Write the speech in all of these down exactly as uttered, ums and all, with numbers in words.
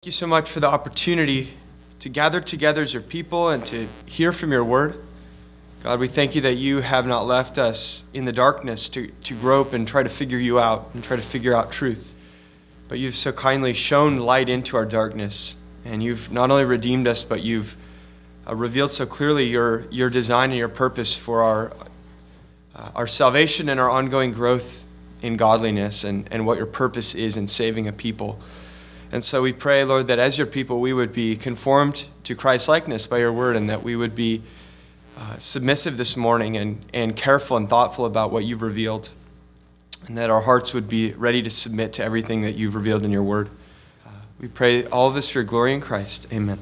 Thank you so much for the opportunity to gather together as your people and to hear from your word. God, we thank you that you have not left us in the darkness to, to grope and try to figure you out and try to figure out truth. But you've so kindly shown light into our darkness. And you've not only redeemed us, but you've uh, revealed so clearly your, your design and your purpose for our, uh, our salvation and our ongoing growth in godliness and, and what your purpose is in saving a people. And so we pray, Lord, that as your people, we would be conformed to Christ's likeness by your word, and that we would be uh, submissive this morning and, and careful and thoughtful about what you've revealed, and that our hearts would be ready to submit to everything that you've revealed in your word. Uh, we pray all of this for your glory in Christ. Amen.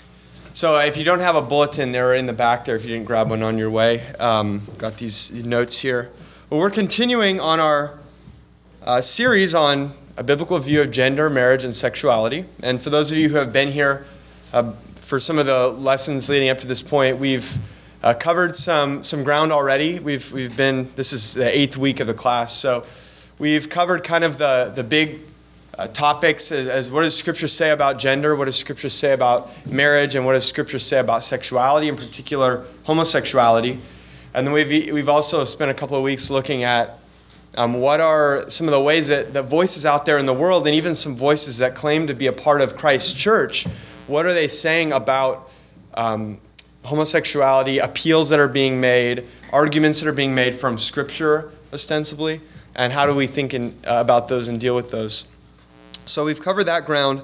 So if you don't have a bulletin, they're in the back there if you didn't grab one on your way. Um, got these notes here. Well, we're continuing on our uh, series on a biblical view of gender, marriage, and sexuality. And for those of you who have been here uh, for some of the lessons leading up to this point, we've uh, covered some some ground already. We've we've been, this is the eighth week of the class, so we've covered kind of the, the big uh, topics as, as what does Scripture say about gender, what does Scripture say about marriage, and what does Scripture say about sexuality, in particular homosexuality. And then we've we've also spent a couple of weeks looking at Um, what are some of the ways that the voices out there in the world, and even some voices that claim to be a part of Christ's church, what are they saying about um, homosexuality, appeals that are being made, arguments that are being made from Scripture, ostensibly, and how do we think in, uh, about those and deal with those? So we've covered that ground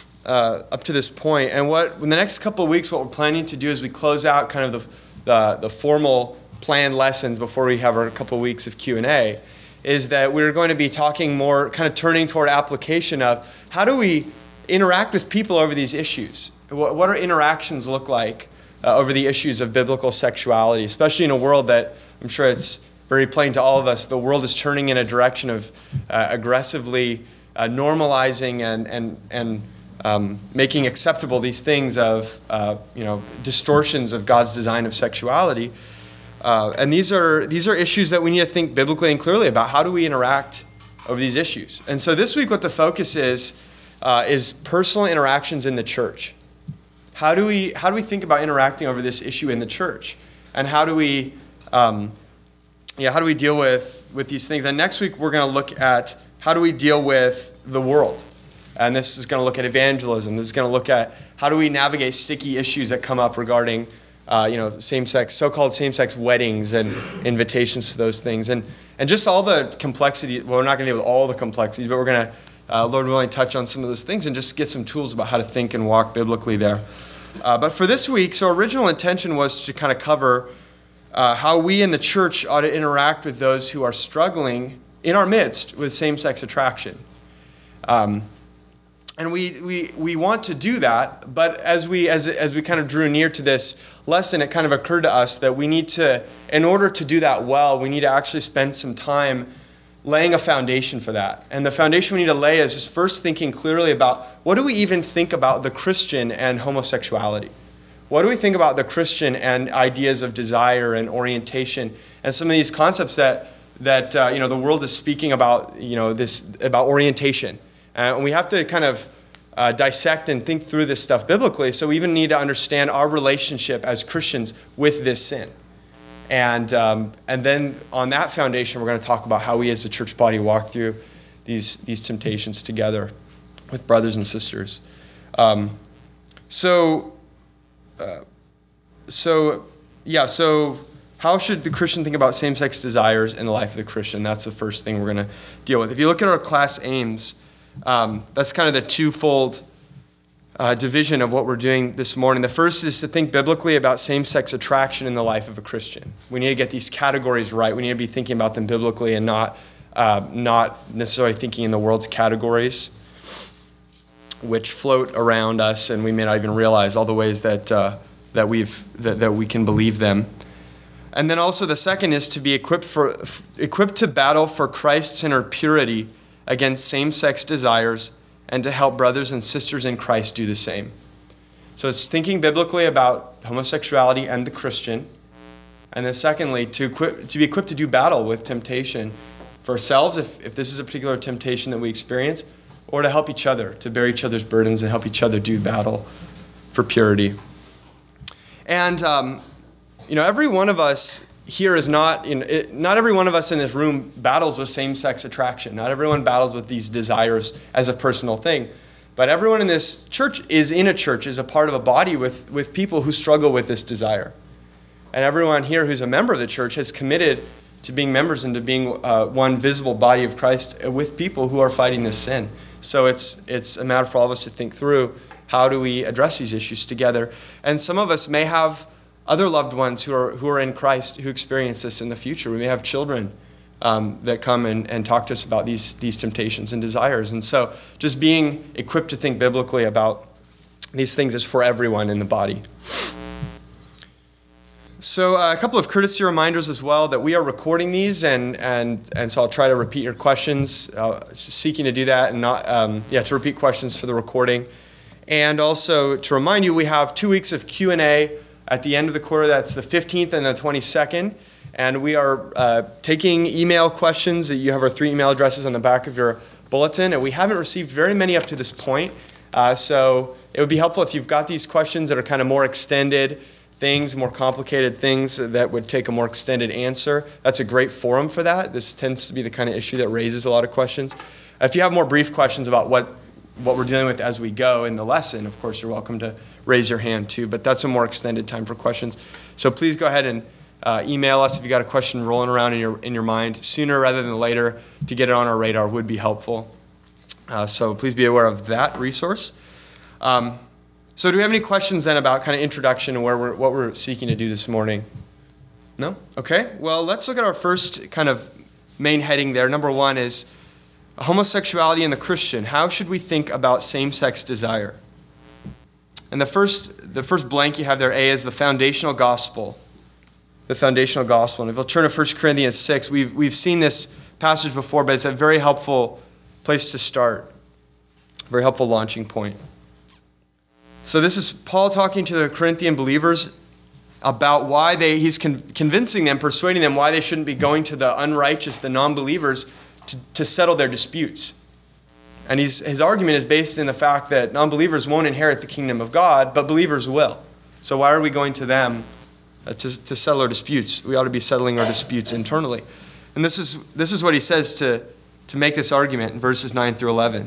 uh, up to this point, and what in the next couple of weeks, what we're planning to do is we close out kind of the the, the formal planned lessons before we have our couple of weeks of Q and A. Is that we're going to be talking more, kind of turning toward application of how do we interact with people over these issues? What, what our interactions look like uh, over the issues of biblical sexuality, especially in a world that, I'm sure it's very plain to all of us, the world is turning in a direction of uh, aggressively uh, normalizing and and and um, making acceptable these things of uh, you know distortions of God's design of sexuality. Uh, and these are these are issues that we need to think biblically and clearly about. How do we interact over these issues? And so this week what the focus is, uh, is personal interactions in the church. How do we how do we think about interacting over this issue in the church? And how do we um, yeah, how do we deal with, with these things? And next week we're going to look at how do we deal with the world. And this is going to look at evangelism. This is going to look at how do we navigate sticky issues that come up regarding Uh, you know, same-sex, so-called same-sex weddings and invitations to those things. And and just all the complexity, well, we're not going to deal with all the complexities, but we're going to, uh, Lord willing, touch on some of those things and just get some tools about how to think and walk biblically there. Uh, but for this week, so original intention was to kind of cover uh, how we in the church ought to interact with those who are struggling in our midst with same-sex attraction. Um And we, we we want to do that, but as we as as we kind of drew near to this lesson, it kind of occurred to us that we need to, in order to do that well, we need to actually spend some time laying a foundation for that. And the foundation we need to lay is just first thinking clearly about what do we even think about the Christian and homosexuality? What do we think about the Christian and ideas of desire and orientation and some of these concepts that that uh, you know the world is speaking about, you know this about orientation. Uh, and we have to kind of uh, dissect and think through this stuff biblically, so we even need to understand our relationship as Christians with this sin. And um, and then on that foundation, we're going to talk about how we as a church body walk through these, these temptations together with brothers and sisters. Um, so, uh, so, yeah, so how should the Christian think about same-sex desires in the life of the Christian? That's the first thing we're going to deal with. If you look at our class aims, Um, that's kind of the twofold uh, division of what we're doing this morning. The first is to think biblically about same-sex attraction in the life of a Christian. We need to get these categories right. We need to be thinking about them biblically and not uh, not necessarily thinking in the world's categories, which float around us, and we may not even realize all the ways that uh, that we've that, that we can believe them. And then also the second is to be equipped for equipped to battle for Christ's inner purity against same-sex desires, and to help brothers and sisters in Christ do the same. So it's thinking biblically about homosexuality and the Christian. And then secondly, to, equip, to be equipped to do battle with temptation for ourselves, if, if this is a particular temptation that we experience, or to help each other, to bear each other's burdens and help each other do battle for purity. And, um, you know, every one of us here is not, you know, it, not every one of us in this room battles with same-sex attraction. Not everyone battles with these desires as a personal thing. But everyone in this church is in a church, is a part of a body with, with people who struggle with this desire. And everyone here who's a member of the church has committed to being members and to being uh, one visible body of Christ with people who are fighting this sin. So it's it's a matter for all of us to think through, how do we address these issues together? And some of us may have other loved ones who are who are in Christ who experience this in the future. We may have children um, that come and, and talk to us about these, these temptations and desires. And so just being equipped to think biblically about these things is for everyone in the body. So uh, a couple of courtesy reminders as well that we are recording these, and and and so I'll try to repeat your questions, uh, seeking to do that, and not um, yeah to repeat questions for the recording, and also to remind you we have two weeks of Q and A at the end of the quarter. That's the fifteenth and the twenty-second, and we are uh, taking email questions. You have our three email addresses on the back of your bulletin, and we haven't received very many up to this point. Uh, so it would be helpful if you've got these questions that are kind of more extended things, more complicated things that would take a more extended answer. That's a great forum for that. This tends to be the kind of issue that raises a lot of questions. If you have more brief questions about what, what we're dealing with as we go in the lesson, of course, you're welcome to raise your hand too, but that's a more extended time for questions. So please go ahead and uh, email us if you got a question rolling around in your in your mind. Sooner rather than later to get it on our radar would be helpful. Uh, so please be aware of that resource. Um, So do we have any questions then about kind of introduction and where we're, what we're seeking to do this morning? No? Okay. Well, let's look at our first kind of main heading there. Number one is homosexuality and the Christian. How should we think about same-sex desire? And the first, the first blank you have there, A, is the foundational gospel. The foundational gospel. And if you'll turn to First Corinthians six, we've, we've seen this passage before, but it's a very helpful place to start. Very helpful launching point. So this is Paul talking to the Corinthian believers about why they, he's con- convincing them, persuading them why they shouldn't be going to the unrighteous, the non-believers, to, to settle their disputes. And he's, his argument is based in the fact that non-believers won't inherit the kingdom of God, but believers will. So why are we going to them uh, to, to settle our disputes? We ought to be settling our disputes internally. And this is, this is what he says to, to make this argument in verses nine through eleven.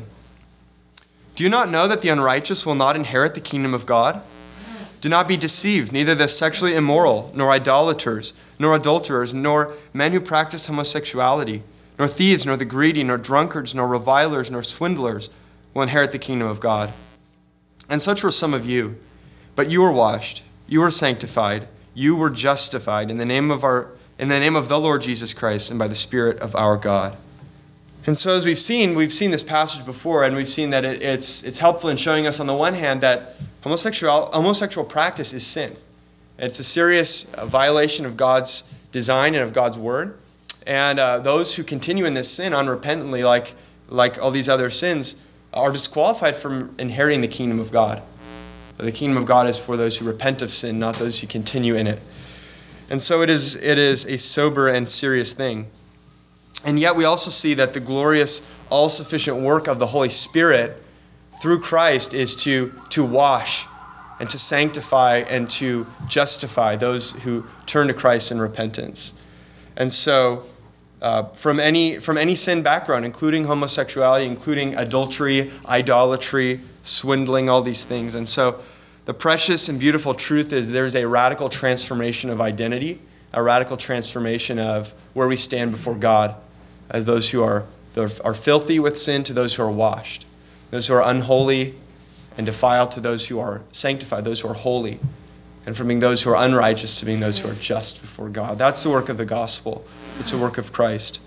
Do you not know that the unrighteous will not inherit the kingdom of God? Do not be deceived, neither the sexually immoral, nor idolaters, nor adulterers, nor men who practice homosexuality, nor thieves, nor the greedy, nor drunkards, nor revilers, nor swindlers will inherit the kingdom of God. And such were some of you. But you were washed, you were sanctified, you were justified in the name of our in the name of the Lord Jesus Christ and by the Spirit of our God. And so as we've seen, we've seen this passage before, and we've seen that it, it's it's helpful in showing us on the one hand that homosexual homosexual practice is sin. It's a serious violation of God's design and of God's word. And uh, those who continue in this sin unrepentantly, like like all these other sins, are disqualified from inheriting the kingdom of God. The kingdom of God is for those who repent of sin, not those who continue in it. And so it is it is a sober and serious thing. And yet we also see that the glorious, all-sufficient work of the Holy Spirit through Christ is to, to wash and to sanctify and to justify those who turn to Christ in repentance. And so uh, from any from any sin background, including homosexuality, including adultery, idolatry, swindling, all these things. And so the precious and beautiful truth is there's a radical transformation of identity, a radical transformation of where we stand before God as those who are, are filthy with sin to those who are washed, those who are unholy and defiled to those who are sanctified, those who are holy, and from being those who are unrighteous to being those who are just before God. That's the work of the gospel. It's the work of Christ.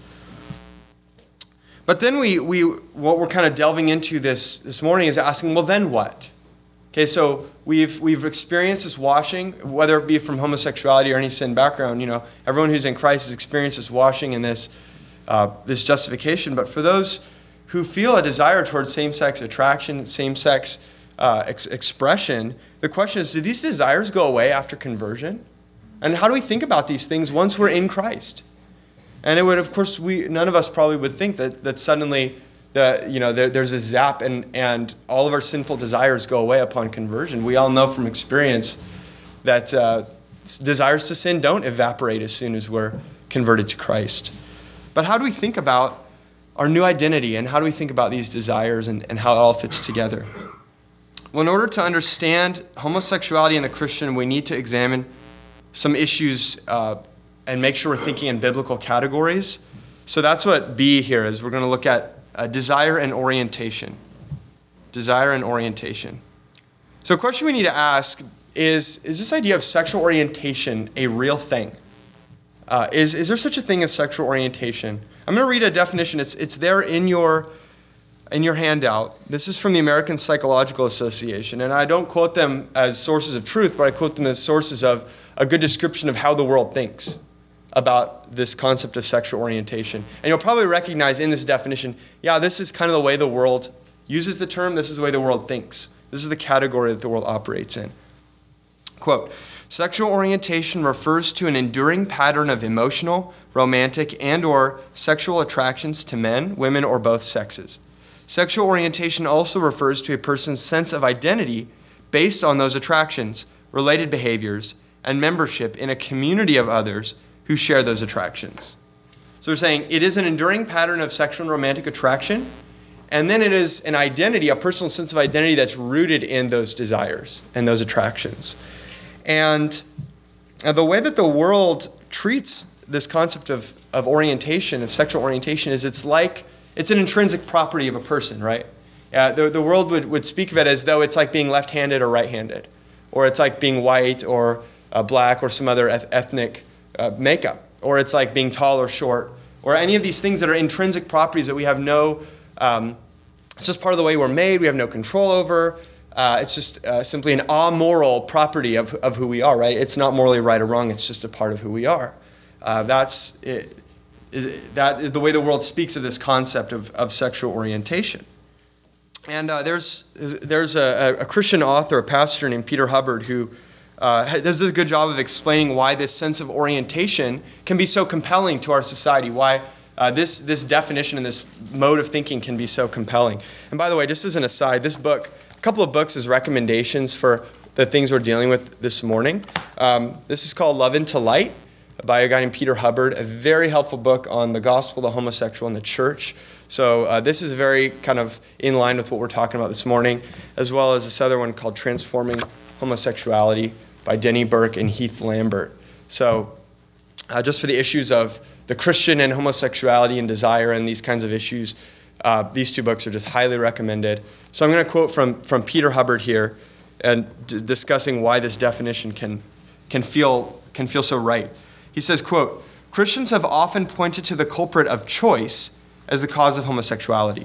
But then we, we what we're kind of delving into this, this morning is asking, well, then what? Okay, so we've we've experienced this washing, whether it be from homosexuality or any sin background. You know, everyone who's in Christ has experienced this washing and this uh, this justification. But for those who feel a desire towards same-sex attraction, same-sex uh, ex- expression, the question is, do these desires go away after conversion? And how do we think about these things once we're in Christ? And it would, of course, we none of us probably would think that that suddenly the, you know, there, there's a zap and, and all of our sinful desires go away upon conversion. We all know from experience that uh, desires to sin don't evaporate as soon as we're converted to Christ. But how do we think about our new identity, and how do we think about these desires and, and how it all fits together? Well, in order to understand homosexuality in the Christian, we need to examine some issues uh, and make sure we're thinking in biblical categories. So that's what B here is. We're going to look at uh, desire and orientation. Desire and orientation. So a question we need to ask is, is this idea of sexual orientation a real thing? Uh, is, is there such a thing as sexual orientation? I'm going to read a definition. It's, it's there in your, in your handout. This is from the American Psychological Association. And I don't quote them as sources of truth, but I quote them as sources of a good description of how the world thinks about this concept of sexual orientation. And you'll probably recognize in this definition, yeah, this is kind of the way the world uses the term. This is the way the world thinks. This is the category that the world operates in. Quote, sexual orientation refers to an enduring pattern of emotional, romantic, and or sexual attractions to men, women, or both sexes. Sexual orientation also refers to a person's sense of identity based on those attractions, related behaviors, and membership in a community of others who share those attractions. So we're saying it is an enduring pattern of sexual and romantic attraction, and then it is an identity, a personal sense of identity that's rooted in those desires and those attractions. And the way that the world treats this concept of, of orientation, of sexual orientation, is it's like, it's an intrinsic property of a person, right? Uh, the, the world would, would speak of it as though it's like being left-handed or right-handed, or it's like being white or uh, black or some other eth- ethnic uh, makeup, or it's like being tall or short, or any of these things that are intrinsic properties that we have no, um, it's just part of the way we're made, we have no control over. Uh, it's just uh, simply an amoral property of, of who we are, right? It's not morally right or wrong, it's just a part of who we are. Uh, that's it, is, that is the way the world speaks of this concept of, of sexual orientation. And uh, there's there's a, a Christian author, a pastor named Peter Hubbard, who uh, does a good job of explaining why this sense of orientation can be so compelling to our society, why uh, this, this definition and this mode of thinking can be so compelling. And by the way, just as an aside, this book, a couple of books as recommendations for the things we're dealing with this morning. Um, this is called Love into Light by a guy named Peter Hubbard, a very helpful book on the gospel, the homosexual, and the church. So uh, this is very kind of in line with what we're talking about this morning, as well as this other one called Transforming Homosexuality by Denny Burke and Heath Lambert. So uh, just for the issues of the Christian and homosexuality and desire and these kinds of issues, uh, these two books are just highly recommended. So I'm going to quote from, from Peter Hubbard here and d- discussing why this definition can, can, feel, can feel so right. He says, quote, Christians have often pointed to the culprit of choice as the cause of homosexuality.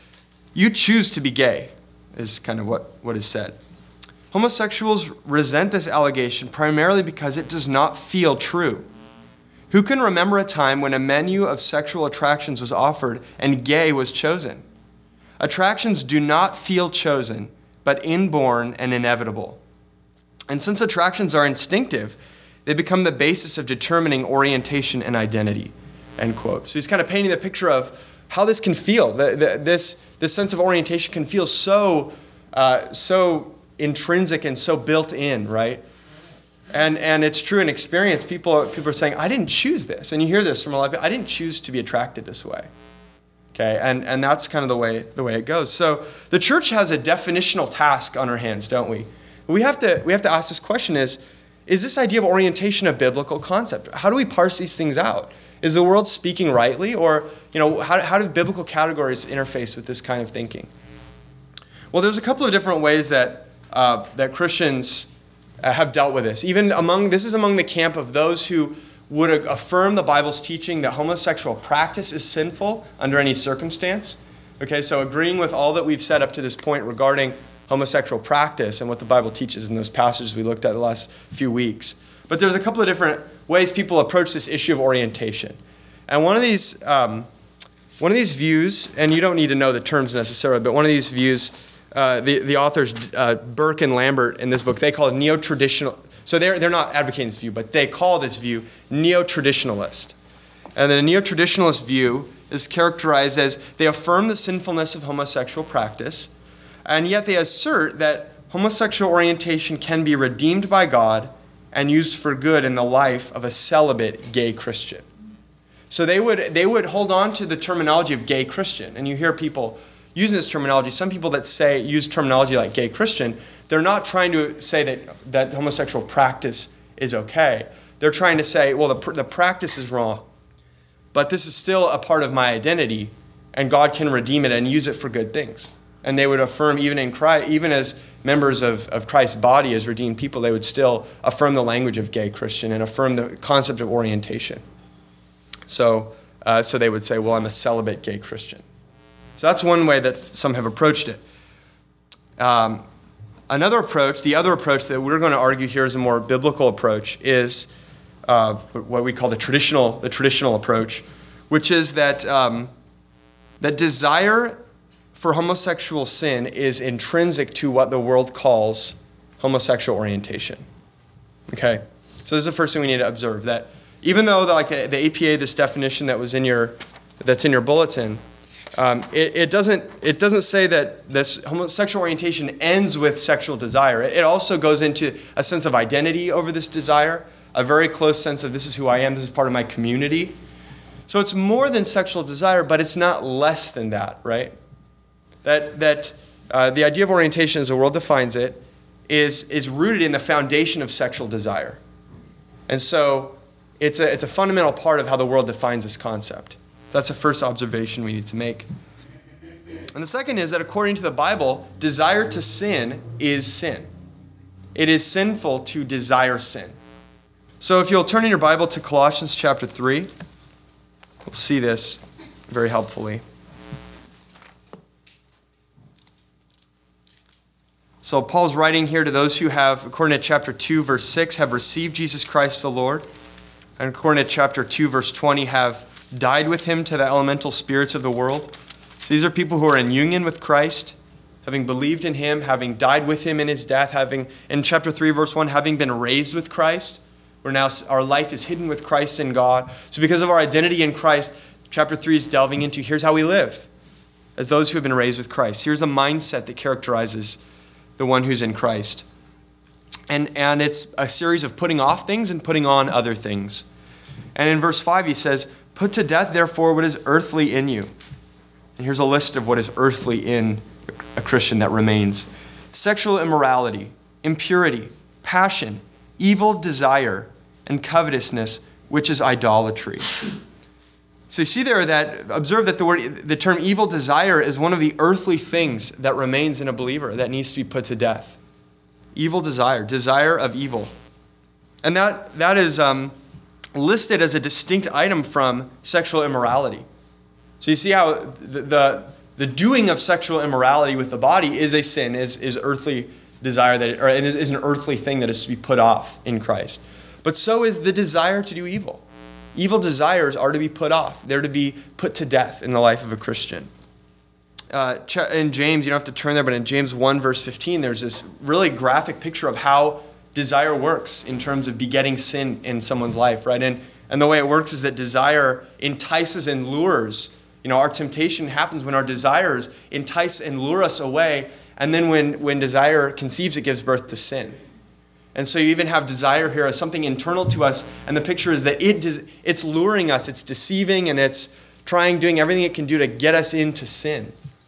You choose to be gay, is kind of what, what is said. Homosexuals resent this allegation primarily because it does not feel true. Who can remember a time when a menu of sexual attractions was offered and gay was chosen? Attractions do not feel chosen, but inborn and inevitable. And since attractions are instinctive, they become the basis of determining orientation and identity, end quote. So he's kind of painting the picture of how this can feel. The, the, this, this sense of orientation can feel so, uh, so intrinsic and so built in, right? And and it's true in experience. People, people are saying, I didn't choose this. And you hear this from a lot of people. I didn't choose to be attracted this way. Okay, and, and that's kind of the way the way it goes. So the church has a definitional task on our hands, don't we? We have to we have to ask this question: is is this idea of orientation a biblical concept? How do we parse these things out? Is the world speaking rightly, or you know, how how do biblical categories interface with this kind of thinking? Well, there's a couple of different ways that uh, that Christians uh, have dealt with this. Even among this is among the camp of those who would affirm the Bible's teaching that homosexual practice is sinful under any circumstance. Okay, so agreeing with all that we've said up to this point regarding homosexual practice and what the Bible teaches in those passages we looked at the last few weeks. But there's a couple of different ways people approach this issue of orientation. And one of these um, one of these views, and you don't need to know the terms necessarily, but one of these views, uh, the, the authors uh, Burke and Lambert in this book, they call it neo-traditional. So they're, they're not advocating this view, but they call this view neo-traditionalist. And then a neo-traditionalist view is characterized as they affirm the sinfulness of homosexual practice, and yet they assert that homosexual orientation can be redeemed by God and used for good in the life of a celibate gay Christian. So they would they would hold on to the terminology of gay Christian. And you hear people using this terminology. Some people that say use terminology like gay Christian, they're not trying to say that, that homosexual practice is okay. They're trying to say, well, the, the practice is wrong, but this is still a part of my identity, and God can redeem it and use it for good things. And they would affirm, even in Christ, even as members of, of Christ's body, as redeemed people, they would still affirm the language of gay Christian and affirm the concept of orientation. So, uh, so they would say, well, I'm a celibate gay Christian. So that's one way that some have approached it. Um, another approach, the other approach that we're going to argue here is a more biblical approach, is uh, what we call the traditional, the traditional approach, which is that um, that desire for homosexual sin is intrinsic to what the world calls homosexual orientation. Okay, so this is the first thing we need to observe, that even though the, like the, the A P A, this definition that was in your that's in your bulletin, um, it, it doesn't it doesn't say that this homosexual orientation ends with sexual desire. It, it also goes into a sense of identity over this desire, a very close sense of this is who I am, this is part of my community. So it's more than sexual desire, but it's not less than that, right? That that uh, the idea of orientation, as the world defines it, is is rooted in the foundation of sexual desire, and so it's a it's a fundamental part of how the world defines this concept. So that's the first observation we need to make. And the second is that according to the Bible, desire to sin is sin. It is sinful to desire sin. So if you'll turn in your Bible to Colossians chapter three, we'll see this very helpfully. So Paul's writing here to those who have, according to chapter two, verse six, have received Jesus Christ the Lord. And according to chapter two, verse twenty, have died with him to the elemental spirits of the world. So these are people who are in union with Christ, having believed in him, having died with him in his death, having, in chapter three, verse one, having been raised with Christ. Where now our life is hidden with Christ in God. So because of our identity in Christ, chapter three is delving into here's how we live as those who have been raised with Christ. Here's a mindset that characterizes the one who's in Christ. And, and it's a series of putting off things and putting on other things. And in verse five, he says, put to death, therefore, what is earthly in you. And here's a list of what is earthly in a Christian that remains. Sexual immorality, impurity, passion, evil desire, and covetousness, which is idolatry. So you see there that, observe that the word, the term evil desire is one of the earthly things that remains in a believer that needs to be put to death. Evil desire, desire of evil. And that that is um, listed as a distinct item from sexual immorality. So you see how the, the, the doing of sexual immorality with the body is a sin, is, is earthly desire, that or it is, is an earthly thing that is to be put off in Christ. But so is the desire to do evil. Evil desires are to be put off. They're to be put to death in the life of a Christian. Uh, in James, you don't have to turn there, but in James one, verse fifteen, there's this really graphic picture of how desire works in terms of begetting sin in someone's life, right? And, and the way it works is that desire entices and lures. You know, our temptation happens when our desires entice and lure us away, and then when, when desire conceives, it gives birth to sin. And so you even have desire here as something internal to us, and the picture is that it des- it's luring us, it's deceiving, and it's trying, doing everything it can do to get us into sin.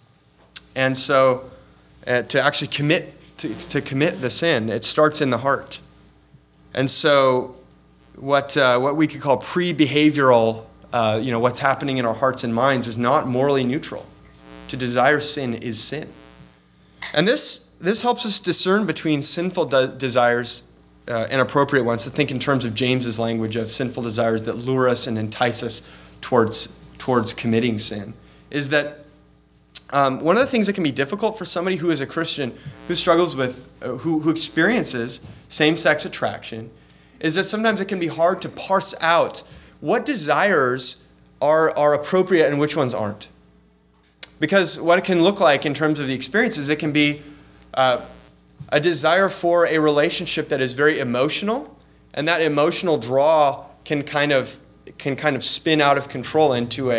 And so uh, to actually commit to, to commit the sin, it starts in the heart. And so what uh, what we could call pre-behavioral, uh, you know, what's happening in our hearts and minds is not morally neutral. To desire sin is sin. And this This helps us discern between sinful de- desires uh, and appropriate ones, to think in terms of James's language of sinful desires that lure us and entice us towards, towards committing sin, is that um, one of the things that can be difficult for somebody who is a Christian, who struggles with, uh, who, who experiences same-sex attraction, is that sometimes it can be hard to parse out what desires are, are appropriate and which ones aren't. Because what it can look like in terms of the experiences, it can be Uh, a desire for a relationship that is very emotional, and that emotional draw can kind of can kind of spin out of control into a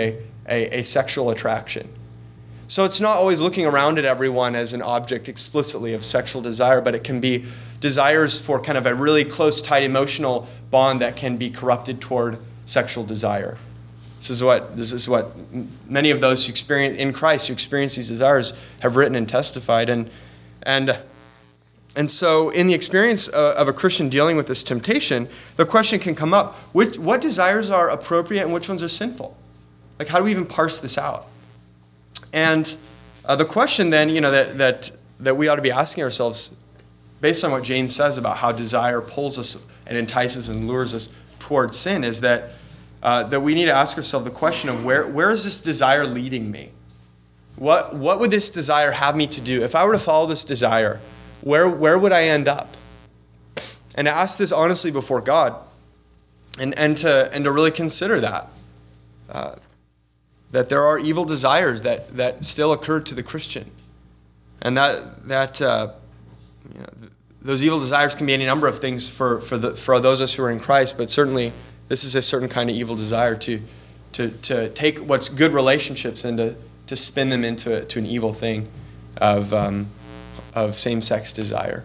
a, a sexual attraction. So it's not always looking around at everyone as an object explicitly of sexual desire, but it can be desires for kind of a really close, tight emotional bond that can be corrupted toward sexual desire. This is what this is what many of those who experience in Christ who experience these desires have written and testified. And and and so in the experience of a Christian dealing with this temptation, the question can come up: which what desires are appropriate and which ones are sinful? Like, how do we even parse this out? And uh, the question then, you know, that that that we ought to be asking ourselves, based on what James says about how desire pulls us and entices and lures us toward sin, is that uh, that we need to ask ourselves the question of where where is this desire leading me? What what would this desire have me to do? If I were to follow this desire, where where would I end up? And to ask this honestly before God, and and to and to really consider that. Uh, that there are evil desires that, that still occur to the Christian. And that that uh, you know, th- those evil desires can be any number of things for, for, the, for those of us who are in Christ, but certainly this is a certain kind of evil desire to to, to take what's good relationships and to, to spin them into to an evil thing of, um, of same-sex desire.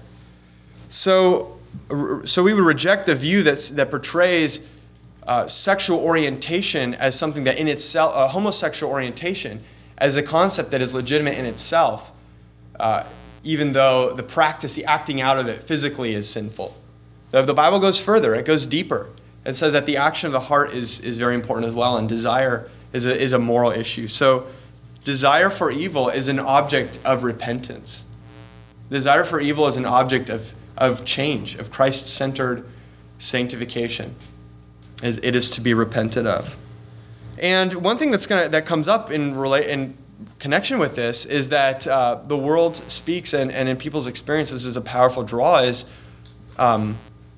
So, so we would reject the view that's, that portrays Uh, sexual orientation as something that in itself, uh, homosexual orientation as a concept that is legitimate in itself, uh, even though the practice, the acting out of it physically is sinful. The, the Bible goes further, it goes deeper, and says that the action of the heart is, is very important as well, and desire is a, is a moral issue. So desire for evil is an object of repentance. Desire for evil is an object of, of change, of Christ-centered sanctification. It is to be repented of. And one thing that's gonna that comes up in relate in connection with this is that uh, the world speaks, and, and in people's experiences is a powerful draw, is um,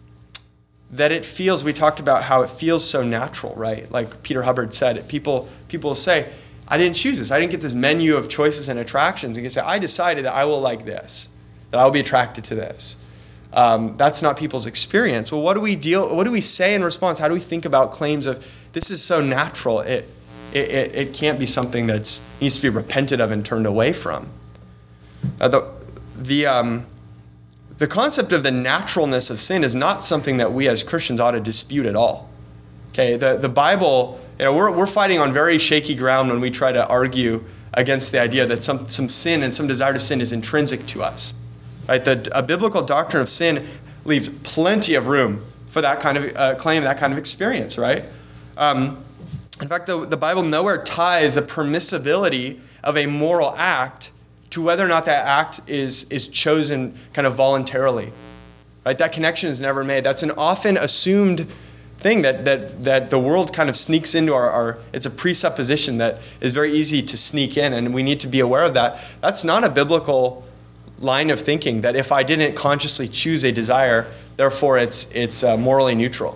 that it feels, we talked about how it feels so natural, right? Like Peter Hubbard said, people people say, I didn't choose this. I didn't get this menu of choices and attractions. And you can say, I decided that I will like this, that I will be attracted to this. Um, that's not people's experience. Well, what do we deal? What do we say in response? How do we think about claims of this is so natural? It it it, it can't be something that needs to be repented of and turned away from. Uh, the the um, the concept of the naturalness of sin is not something that we as Christians ought to dispute at all. Okay, the the Bible, you know, we're we're fighting on very shaky ground when we try to argue against the idea that some some sin and some desire to sin is intrinsic to us. Right, the a biblical doctrine of sin leaves plenty of room for that kind of uh, claim, that kind of experience, right? Um, in fact, the, the Bible nowhere ties the permissibility of a moral act to whether or not that act is, is chosen kind of voluntarily. Right? That connection is never made. That's an often assumed thing that that that the world kind of sneaks into our, our it's a presupposition that is very easy to sneak in, and we need to be aware of that. That's not a biblical line of thinking, that if I didn't consciously choose a desire, therefore it's it's uh, morally neutral.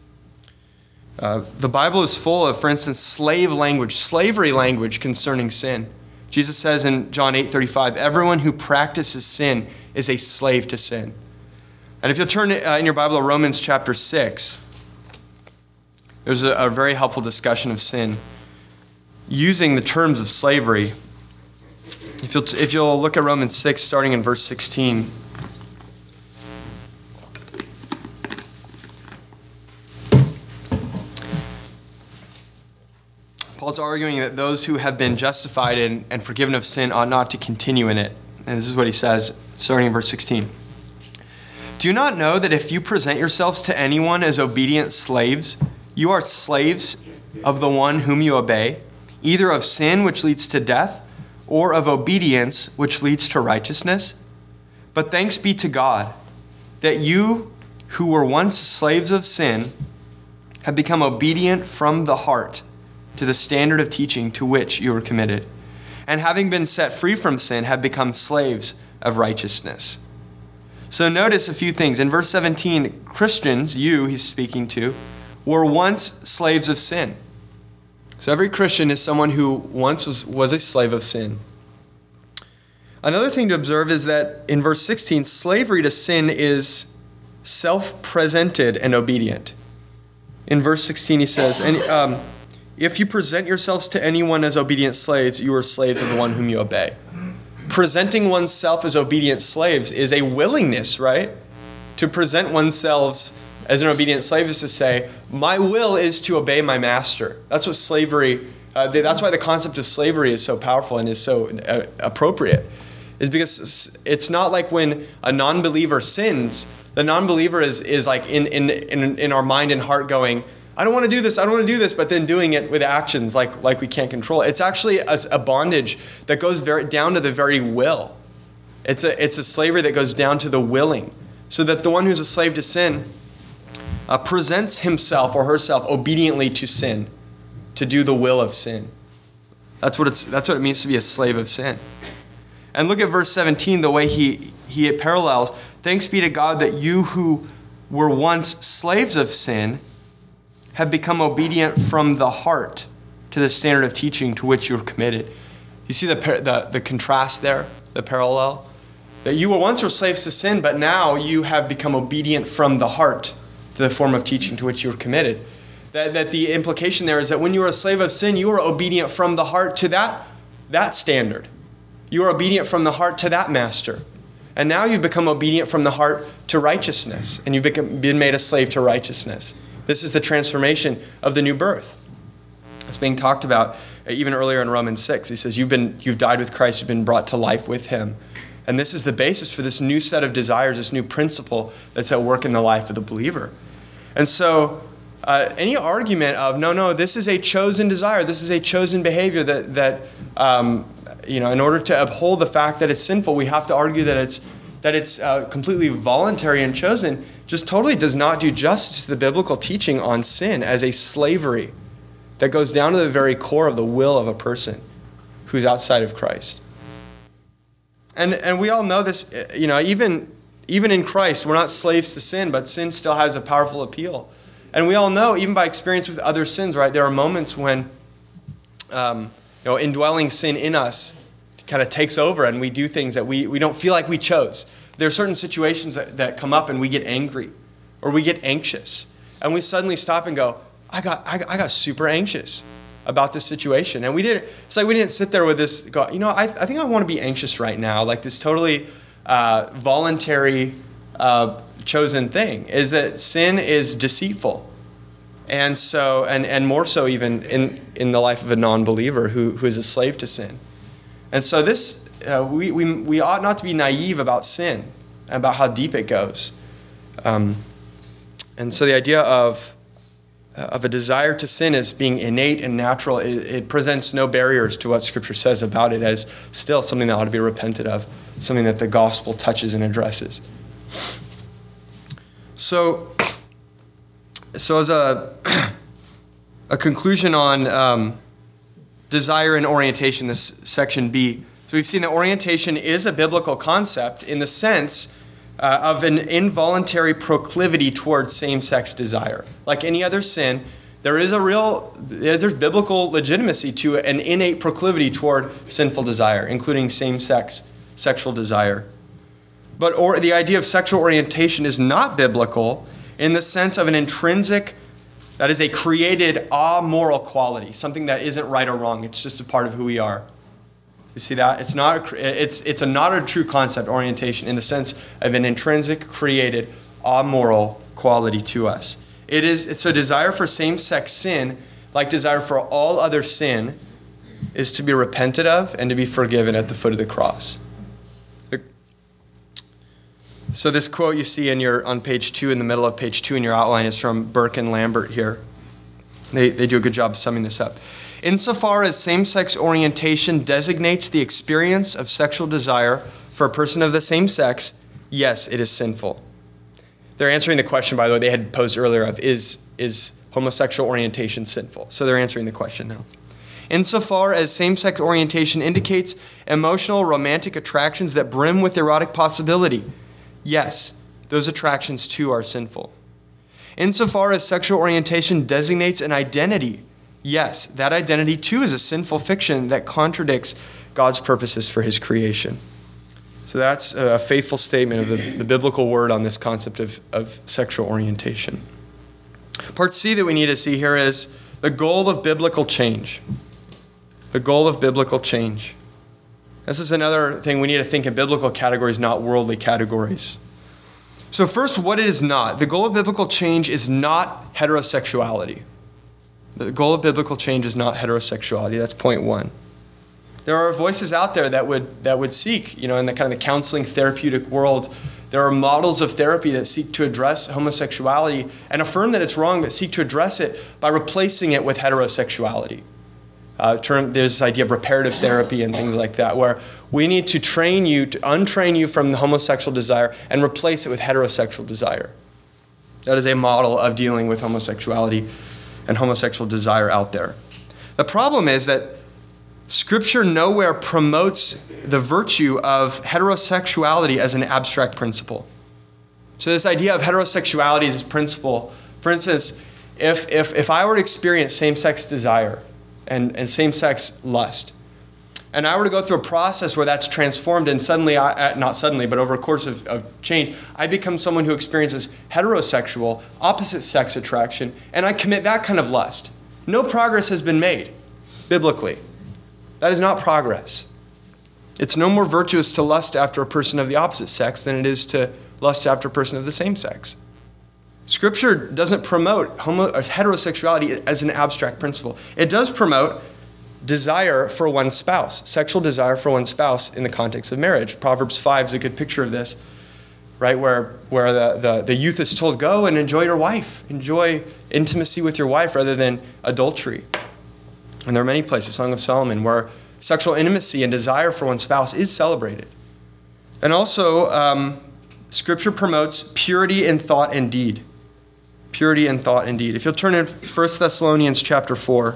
Uh, the Bible is full of, for instance, slave language, slavery language concerning sin. Jesus says in John eight thirty-five, everyone who practices sin is a slave to sin. And if you'll turn uh, in your Bible to Romans chapter six, there's a, a very helpful discussion of sin using the terms of slavery. If you'll, if you'll look at Romans six, starting in verse sixteen. Paul's arguing that those who have been justified and, and forgiven of sin ought not to continue in it. And this is what he says, starting in verse sixteen. Do you not know that if you present yourselves to anyone as obedient slaves, you are slaves of the one whom you obey, either of sin, which leads to death, or of obedience, which leads to righteousness? But thanks be to God that you who were once slaves of sin have become obedient from the heart to the standard of teaching to which you were committed, and having been set free from sin, have become slaves of righteousness. So notice a few things. In verse seventeen, Christians, you he's speaking to, were once slaves of sin. So every Christian is someone who once was, was a slave of sin. Another thing to observe is that in verse sixteen, slavery to sin is self-presented and obedient. In verse sixteen he says, and um, If you present yourselves to anyone as obedient slaves, you are slaves of the one whom you obey. Presenting oneself as obedient slaves is a willingness, right? To present oneself as an obedient slave is to say, my will is to obey my master. That's what slavery, uh, that's why the concept of slavery is so powerful and is so uh, appropriate. Is because it's not like when a non-believer sins, the non-believer is is like in, in, in, in our mind and heart going, I don't want to do this, I don't want to do this, but then doing it with actions like, like we can't control it. It's actually a, a bondage that goes very down to the very will. It's a, it's a slavery that goes down to the willing. So that the one who's a slave to sin uh, presents himself or herself obediently to sin, to do the will of sin. That's what it's. That's what it means to be a slave of sin. And look at verse seventeen, the way he, he it parallels. Thanks be to God that you who were once slaves of sin have become obedient from the heart to the standard of teaching to which you were committed. You see the, the, the contrast there, the parallel? That you were once were slaves to sin, but now you have become obedient from the heart to the form of teaching to which you were committed. That, that the implication there is that when you were a slave of sin, you were obedient from the heart to that, that standard. You are obedient from the heart to that master. And now you've become obedient from the heart to righteousness, and you've become, been made a slave to righteousness. This is the transformation of the new birth. It's being talked about even earlier in Romans six. He says, you've been, you've died with Christ, you've been brought to life with him. And this is the basis for this new set of desires, this new principle that's at work in the life of the believer. And so uh, any argument of, no, no, this is a chosen desire, this is a chosen behavior that, that um, you know, in order to uphold the fact that it's sinful, we have to argue that it's, that it's uh, completely voluntary and chosen, just totally does not do justice to the biblical teaching on sin as a slavery that goes down to the very core of the will of a person who's outside of Christ. And and we all know this, you know, even, even in Christ, we're not slaves to sin, but sin still has a powerful appeal. And we all know, even by experience with other sins, right, there are moments when, um, you know, indwelling sin in us kind of takes over and we do things that we, we don't feel like we chose. There are certain situations that, that come up and we get angry or we get anxious. And we suddenly stop and go, I got, I got, I got super anxious about this situation. And we didn't, it's like we didn't sit there with this, go, you know, I, I think I want to be anxious right now. Like this totally uh, voluntary, uh, chosen thing is that sin is deceitful. And so, and, and more so even in, in the life of a non-believer who, who is a slave to sin. And so this, uh, we, we, we ought not to be naive about sin, about how deep it goes. Um, and so the idea of of a desire to sin as being innate and natural, it, it presents no barriers to what Scripture says about it as still something that ought to be repented of, something that the gospel touches and addresses. So, so as a, a conclusion on um, desire and orientation, this section B, so we've seen that orientation is a biblical concept in the sense Uh, of an involuntary proclivity towards same-sex desire. Like any other sin, there is a real, there's biblical legitimacy to an innate proclivity toward sinful desire, including same-sex sexual desire. But or, the idea of sexual orientation is not biblical in the sense of an intrinsic, that is a created amoral quality, something that isn't right or wrong. It's just a part of who we are. You see that? It's not a, it's it's a not a true concept, orientation, in the sense of an intrinsic, created, amoral quality to us. It is it's a desire for same-sex sin, like desire for all other sin, is to be repented of and to be forgiven at the foot of the cross. So this quote you see in your on page two, in the middle of page two in your outline, is from Burke and Lambert here. They they do a good job of summing this up. Insofar as same-sex orientation designates the experience of sexual desire for a person of the same sex, yes, it is sinful. They're answering the question, by the way, they had posed earlier of, is, is homosexual orientation sinful? So they're answering the question now. Insofar as same-sex orientation indicates emotional, romantic attractions that brim with erotic possibility, yes, those attractions too are sinful. Insofar as sexual orientation designates an identity, yes, that identity too is a sinful fiction that contradicts God's purposes for his creation. So that's a faithful statement of the, the biblical word on this concept of, of sexual orientation. Part C that we need to see here is The goal of biblical change. The goal of biblical change. This is another thing we need to think in biblical categories, not worldly categories. So first, what it is not. The goal of biblical change is not heterosexuality. The goal of biblical change is not heterosexuality. That's point one. There are voices out there that would that would seek, you know, in the kind of the counseling therapeutic world, there are models of therapy that seek to address homosexuality and affirm that it's wrong, but seek to address it by replacing it with heterosexuality. Uh, term, there's this idea of reparative therapy and things like that, where we need to train you, to untrain you from the homosexual desire and replace it with heterosexual desire. That is a model of dealing with homosexuality and homosexual desire out there. The problem is that Scripture nowhere promotes the virtue of heterosexuality as an abstract principle. So this idea of heterosexuality as a principle, for instance, if, if, if I were to experience same-sex desire, And, and same-sex lust. And I were to go through a process where that's transformed and suddenly, I, not suddenly, but over a course of, of change, I become someone who experiences heterosexual, opposite-sex attraction, and I commit that kind of lust. No progress has been made, biblically. That is not progress. It's no more virtuous to lust after a person of the opposite sex than it is to lust after a person of the same sex. Scripture doesn't promote homo- heterosexuality as an abstract principle. It does promote desire for one's spouse, sexual desire for one's spouse in the context of marriage. Proverbs five is a good picture of this, right? Where, where the, the, the youth is told, go and enjoy your wife. Enjoy intimacy with your wife rather than adultery. And there are many places, Song of Solomon, where sexual intimacy and desire for one's spouse is celebrated. And also, um, Scripture promotes purity in thought and deed. Purity in thought and deed. If you'll turn in First Thessalonians chapter four.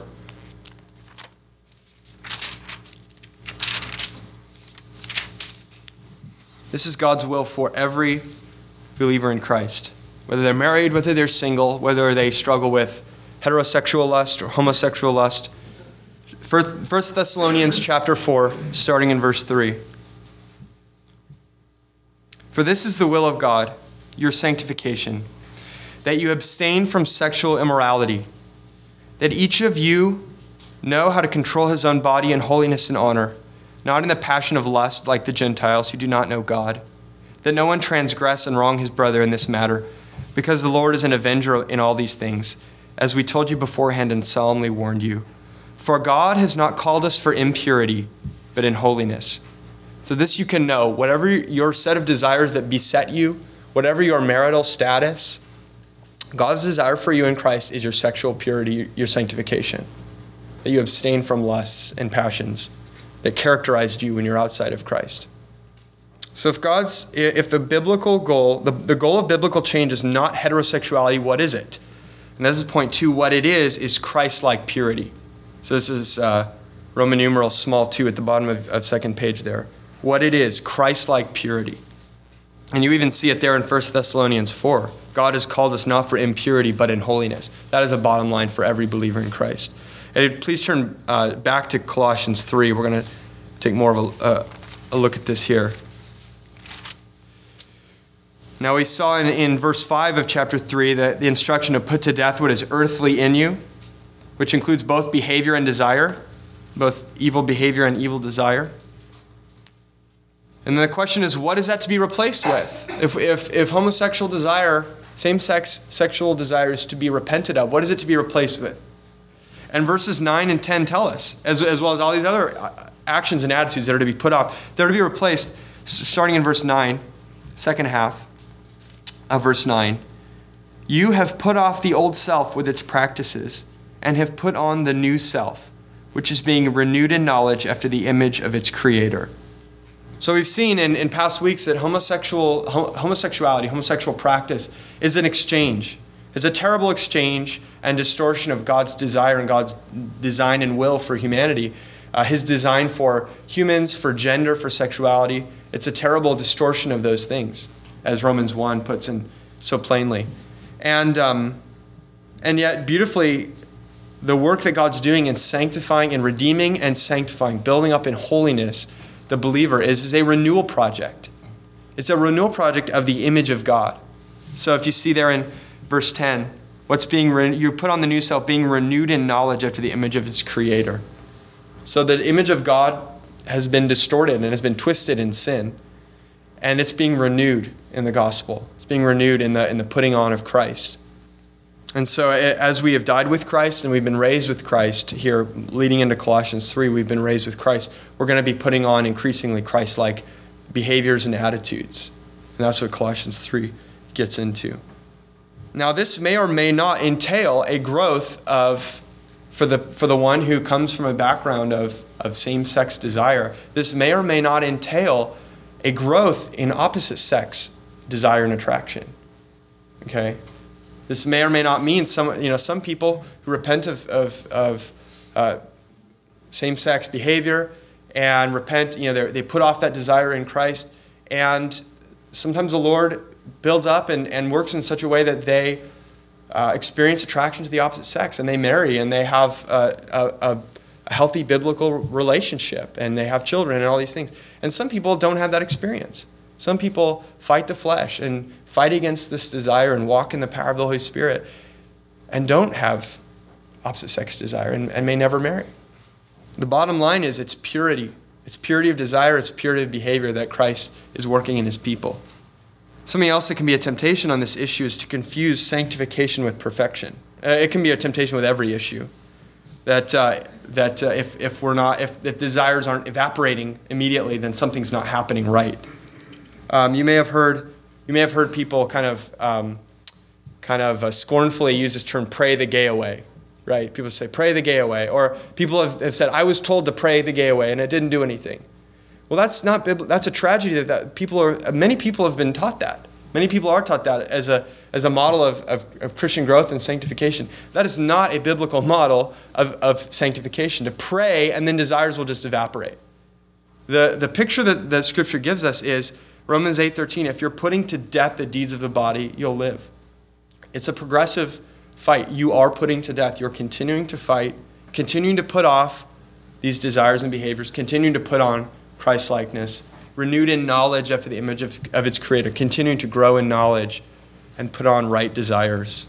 This is God's will for every believer in Christ. Whether they're married, whether they're single, whether they struggle with heterosexual lust or homosexual lust. First Thessalonians chapter four, starting in verse three. For this is the will of God, your sanctification, that you abstain from sexual immorality, that each of you know how to control his own body in holiness and honor, not in the passion of lust like the Gentiles who do not know God, that no one transgress and wrong his brother in this matter, because the Lord is an avenger in all these things, as we told you beforehand and solemnly warned you. For God has not called us for impurity, but in holiness. So this you can know, whatever your set of desires that beset you, whatever your marital status, God's desire for you in Christ is your sexual purity, your sanctification. That you abstain from lusts and passions that characterized you when you're outside of Christ. So if God's, if the biblical goal, the, the goal of biblical change is not heterosexuality, what is it? And this is point two. What it is, is Christ-like purity. So this is uh, Roman numeral small two at the bottom of, of second page there. What it is, Christ-like purity. And you even see it there in First Thessalonians four. God has called us not for impurity, but in holiness. That is a bottom line for every believer in Christ. And please turn uh, back to Colossians three. We're going to take more of a, uh, a look at this here. Now we saw in, in verse five of chapter three that the instruction to put to death what is earthly in you, which includes both behavior and desire, both evil behavior and evil desire. And then the question is, what is that to be replaced with? If, if, if homosexual desire, same-sex sexual desire is to be repented of, what is it to be replaced with? And verses nine and ten tell us, as, as well as all these other actions and attitudes that are to be put off, they're to be replaced, starting in verse nine, second half of verse nine. You have put off the old self with its practices and have put on the new self, which is being renewed in knowledge after the image of its creator. So we've seen in, in past weeks that homosexual homosexuality, homosexual practice is an exchange. It's a terrible exchange and distortion of God's desire and God's design and will for humanity. Uh, his design for humans, for gender, for sexuality. It's a terrible distortion of those things, as Romans one puts in so plainly. And, um, and yet, beautifully, the work that God's doing in sanctifying and redeeming and sanctifying, building up in holiness, the believer is, is a renewal project. It's a renewal project of the image of God. So if you see there in verse ten, What's being re- you put on the new self, being renewed in knowledge after the image of its creator. So the image of God has been distorted and has been twisted in sin, and it's being renewed in the gospel. It's being renewed in the in the putting on of Christ. And so as we have died with Christ and we've been raised with Christ, here leading into Colossians three, we've been raised with Christ, we're going to be putting on increasingly Christ-like behaviors and attitudes. And that's what Colossians three gets into. Now this may or may not entail a growth of, for the for the one who comes from a background of, of same-sex desire, this may or may not entail a growth in opposite sex desire and attraction. Okay? This may or may not mean some, you know, some people who repent of, of, of uh, same-sex behavior and repent, you know, they put off that desire in Christ, and sometimes the Lord builds up and, and works in such a way that they uh, experience attraction to the opposite sex, and they marry, and they have a, a, a healthy biblical relationship, and they have children and all these things. And some people don't have that experience. Some people fight the flesh and fight against this desire and walk in the power of the Holy Spirit and don't have opposite sex desire and, and may never marry. The bottom line is it's purity. It's purity of desire, it's purity of behavior that Christ is working in his people. Something else that can be a temptation on this issue is to confuse sanctification with perfection. Uh, it can be a temptation with every issue. That uh, that uh, if if we're not if, if desires aren't evaporating immediately, then something's not happening right. Um, you may have heard you may have heard people kind of um, kind of uh, scornfully use this term, "pray the gay away," right? People say, "Pray the gay away," or people have, have said, "I was told to pray the gay away, and it didn't do anything." Well, that's not biblical. That's a tragedy that, that people are. Many people have been taught that. Many people are taught that as a as a model of, of, of Christian growth and sanctification. That is not a biblical model of, of sanctification. To pray and then desires will just evaporate. The the picture that, that Scripture gives us is Romans eight thirteen. If you're putting to death the deeds of the body, you'll live. It's a progressive fight. You are putting to death. You're continuing to fight, continuing to put off these desires and behaviors, continuing to put on Christ-likeness, renewed in knowledge after the image of, of its creator, continuing to grow in knowledge and put on right desires.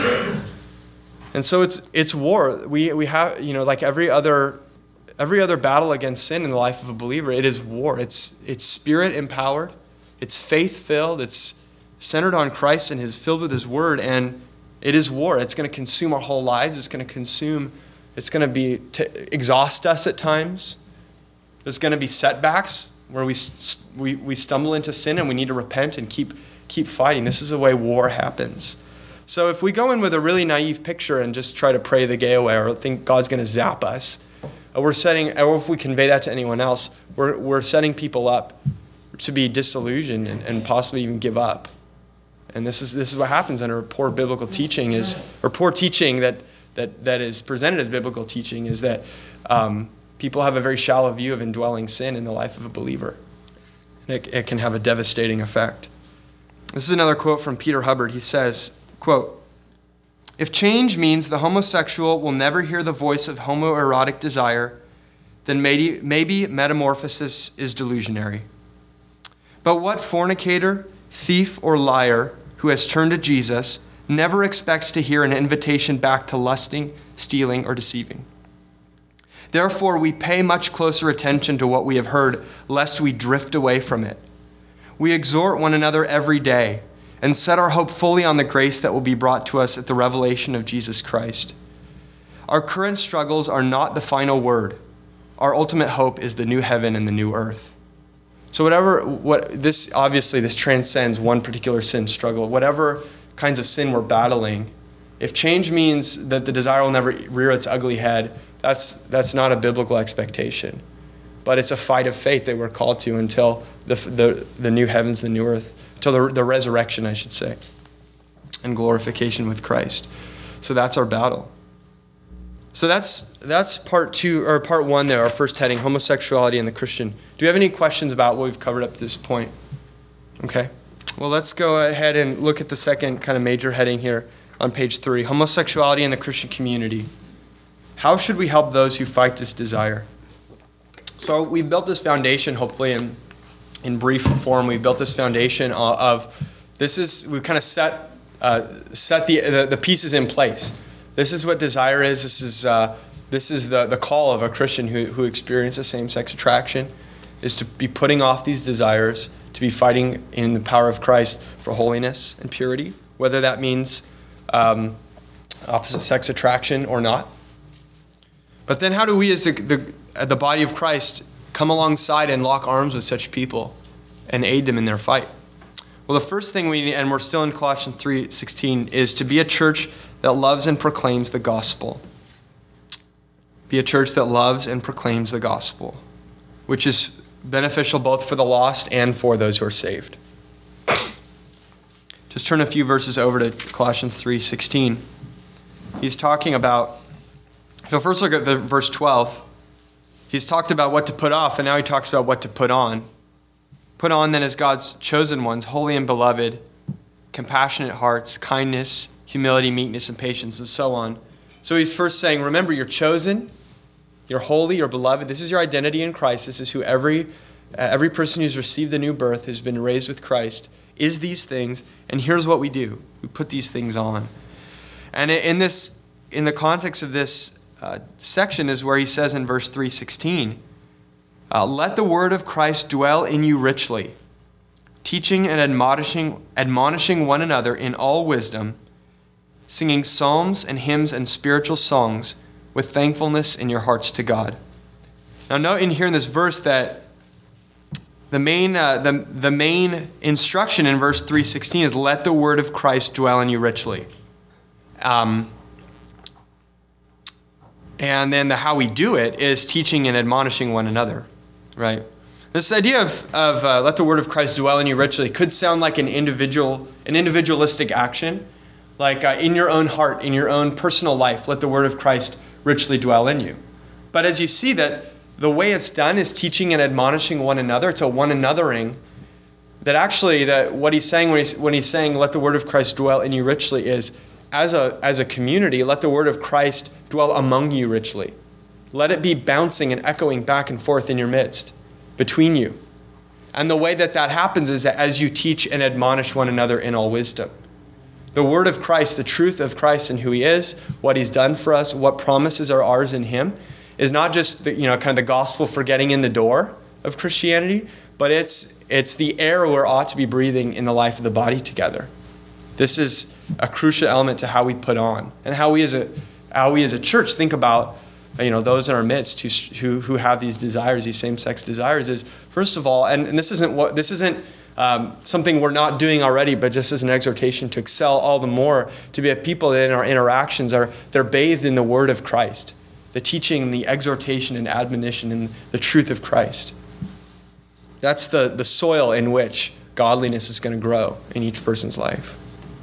And so it's it's war. We we have, you know, like every other every other battle against sin in the life of a believer, it is war. It's it's spirit empowered, it's faith filled, it's centered on Christ and is filled with his word, and it is war. It's going to consume our whole lives. It's going to consume, it's going to be to exhaust us at times. There's going to be setbacks where we, we we stumble into sin and we need to repent and keep keep fighting. This is the way war happens. So if we go in with a really naive picture and just try to pray the gay away or think God's going to zap us, we're setting, or if we convey that to anyone else, we're we're setting people up to be disillusioned and, and possibly even give up. And this is this is what happens under poor biblical teaching is, or poor teaching that that that is presented as biblical teaching is that. Um, People have a very shallow view of indwelling sin in the life of a believer. And it, it can have a devastating effect. This is another quote from Peter Hubbard. He says, quote, "If change means the homosexual will never hear the voice of homoerotic desire, then maybe, maybe metamorphosis is delusionary. But what fornicator, thief, or liar who has turned to Jesus never expects to hear an invitation back to lusting, stealing, or deceiving? Therefore, we pay much closer attention to what we have heard, lest we drift away from it. We exhort one another every day and set our hope fully on the grace that will be brought to us at the revelation of Jesus Christ. Our current struggles are not the final word. Our ultimate hope is the new heaven and the new earth." So whatever, what this obviously this transcends one particular sin struggle. Whatever kinds of sin we're battling, if change means that the desire will never rear its ugly head, That's that's not a biblical expectation, but it's a fight of faith that we're called to until the the, the new heavens, the new earth, until the, the resurrection, I should say, and glorification with Christ. So that's our battle. So that's that's part two or part one there, our first heading, homosexuality and the Christian. Do you have any questions about what we've covered up to this point? Okay. Well, let's go ahead and look at the second kind of major heading here on page three, homosexuality in the Christian community. How should we help those who fight this desire? So we've built this foundation, hopefully in in brief form, we've built this foundation of, this is, we've kind of set uh, set the, the the pieces in place. This is what desire is. This is uh, this is the, the call of a Christian who who experiences same-sex attraction, is to be putting off these desires, to be fighting in the power of Christ for holiness and purity, whether that means um, opposite sex attraction or not. But then how do we as the, the, the body of Christ come alongside and lock arms with such people and aid them in their fight? Well, the first thing we need, and we're still in Colossians three sixteen, is to be a church that loves and proclaims the gospel. Be a church that loves and proclaims the gospel, which is beneficial both for the lost and for those who are saved. Just turn a few verses over to Colossians three sixteen. He's talking about, so first look at verse twelve. He's talked about what to put off, and now he talks about what to put on. Put on then as God's chosen ones, holy and beloved, compassionate hearts, kindness, humility, meekness, and patience, and so on. So he's first saying, remember, you're chosen, you're holy, you're beloved. This is your identity in Christ. This is who every, uh, every person who's received the new birth, who's been raised with Christ, is these things. And here's what we do. We put these things on. And in this, in the context of this uh, section is where he says in verse three sixteen, Uh, let the word of Christ dwell in you richly, teaching and admonishing, admonishing one another in all wisdom, singing psalms and hymns and spiritual songs with thankfulness in your hearts to God. Now note in here in this verse that the main, uh, the, the main instruction in verse three sixteen is let the word of Christ dwell in you richly. Um, and then the how we do it is teaching and admonishing one another. Right. This idea of, of uh, let the word of Christ dwell in you richly could sound like an individual, an individualistic action, like uh, in your own heart, in your own personal life, let the word of Christ richly dwell in you. But as you see that the way it's done is teaching and admonishing one another. It's a one anothering. That actually, that what he's saying when he's when he's saying let the word of Christ dwell in you richly is as a as a community, let the word of Christ dwell among you richly. Let it be bouncing and echoing back and forth in your midst, between you. And the way that that happens is that as you teach and admonish one another in all wisdom. The word of Christ, the truth of Christ and who he is, what he's done for us, what promises are ours in him, is not just the, you know, kind of the gospel for getting in the door of Christianity, but it's it's the air we ought to be breathing in the life of the body together. This is a crucial element to how we put on and how we as a how we as a church think about, you know, those in our midst who who, who have these desires, these same-sex desires. Is first of all, and, and this isn't what this isn't um, something we're not doing already, but just as an exhortation to excel all the more, to be a people that in our interactions are they're bathed in the word of Christ, the teaching, the exhortation, and admonition, and the truth of Christ. That's the the soil in which godliness is going to grow in each person's life.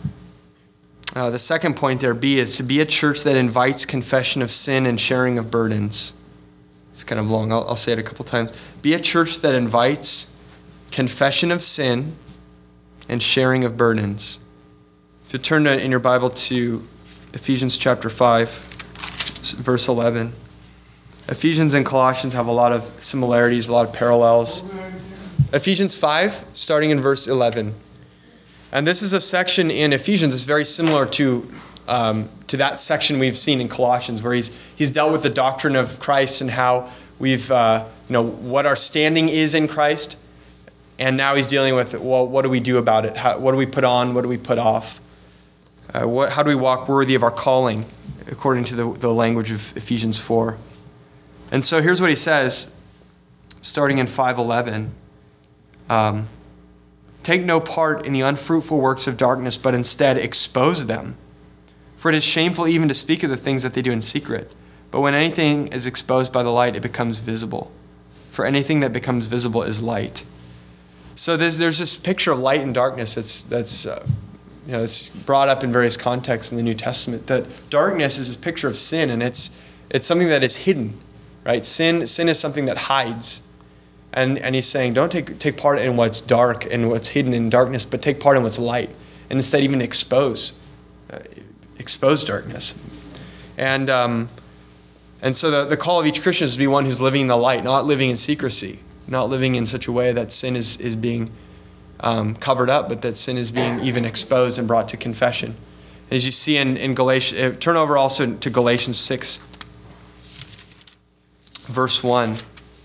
Uh, the second point there, B, is to be a church that invites confession of sin and sharing of burdens. It's kind of long. I'll, I'll say it a couple times. Be a church that invites confession of sin and sharing of burdens. If you turn in your Bible to Ephesians chapter five, verse eleven. Ephesians and Colossians have a lot of similarities, a lot of parallels. Ephesians five, starting in verse eleven. And this is a section in Ephesians that's very similar to um, to that section we've seen in Colossians, where he's he's dealt with the doctrine of Christ and how we've uh, you know what our standing is in Christ, and now he's dealing with well, what do we do about it? How, what do we put on? What do we put off? Uh, what, how do we walk worthy of our calling, according to the, the language of Ephesians four? And so here's what he says, starting in five eleven. Um, Take no part in the unfruitful works of darkness, but instead expose them. For it is shameful even to speak of the things that they do in secret. But when anything is exposed by the light, it becomes visible. For anything that becomes visible is light. So there's there's this picture of light and darkness that's that's uh, you know it's brought up in various contexts in the New Testament. That darkness is this picture of sin, and it's it's something that is hidden, right? Sin sin is something that hides. And and he's saying, don't take take part in what's dark and what's hidden in darkness, but take part in what's light, and instead even expose, uh, expose darkness. And um, and so the, the call of each Christian is to be one who's living in the light, not living in secrecy, not living in such a way that sin is is being um, covered up, but that sin is being even exposed and brought to confession. And as you see in, in Galatians, turn over also to Galatians six, verse one.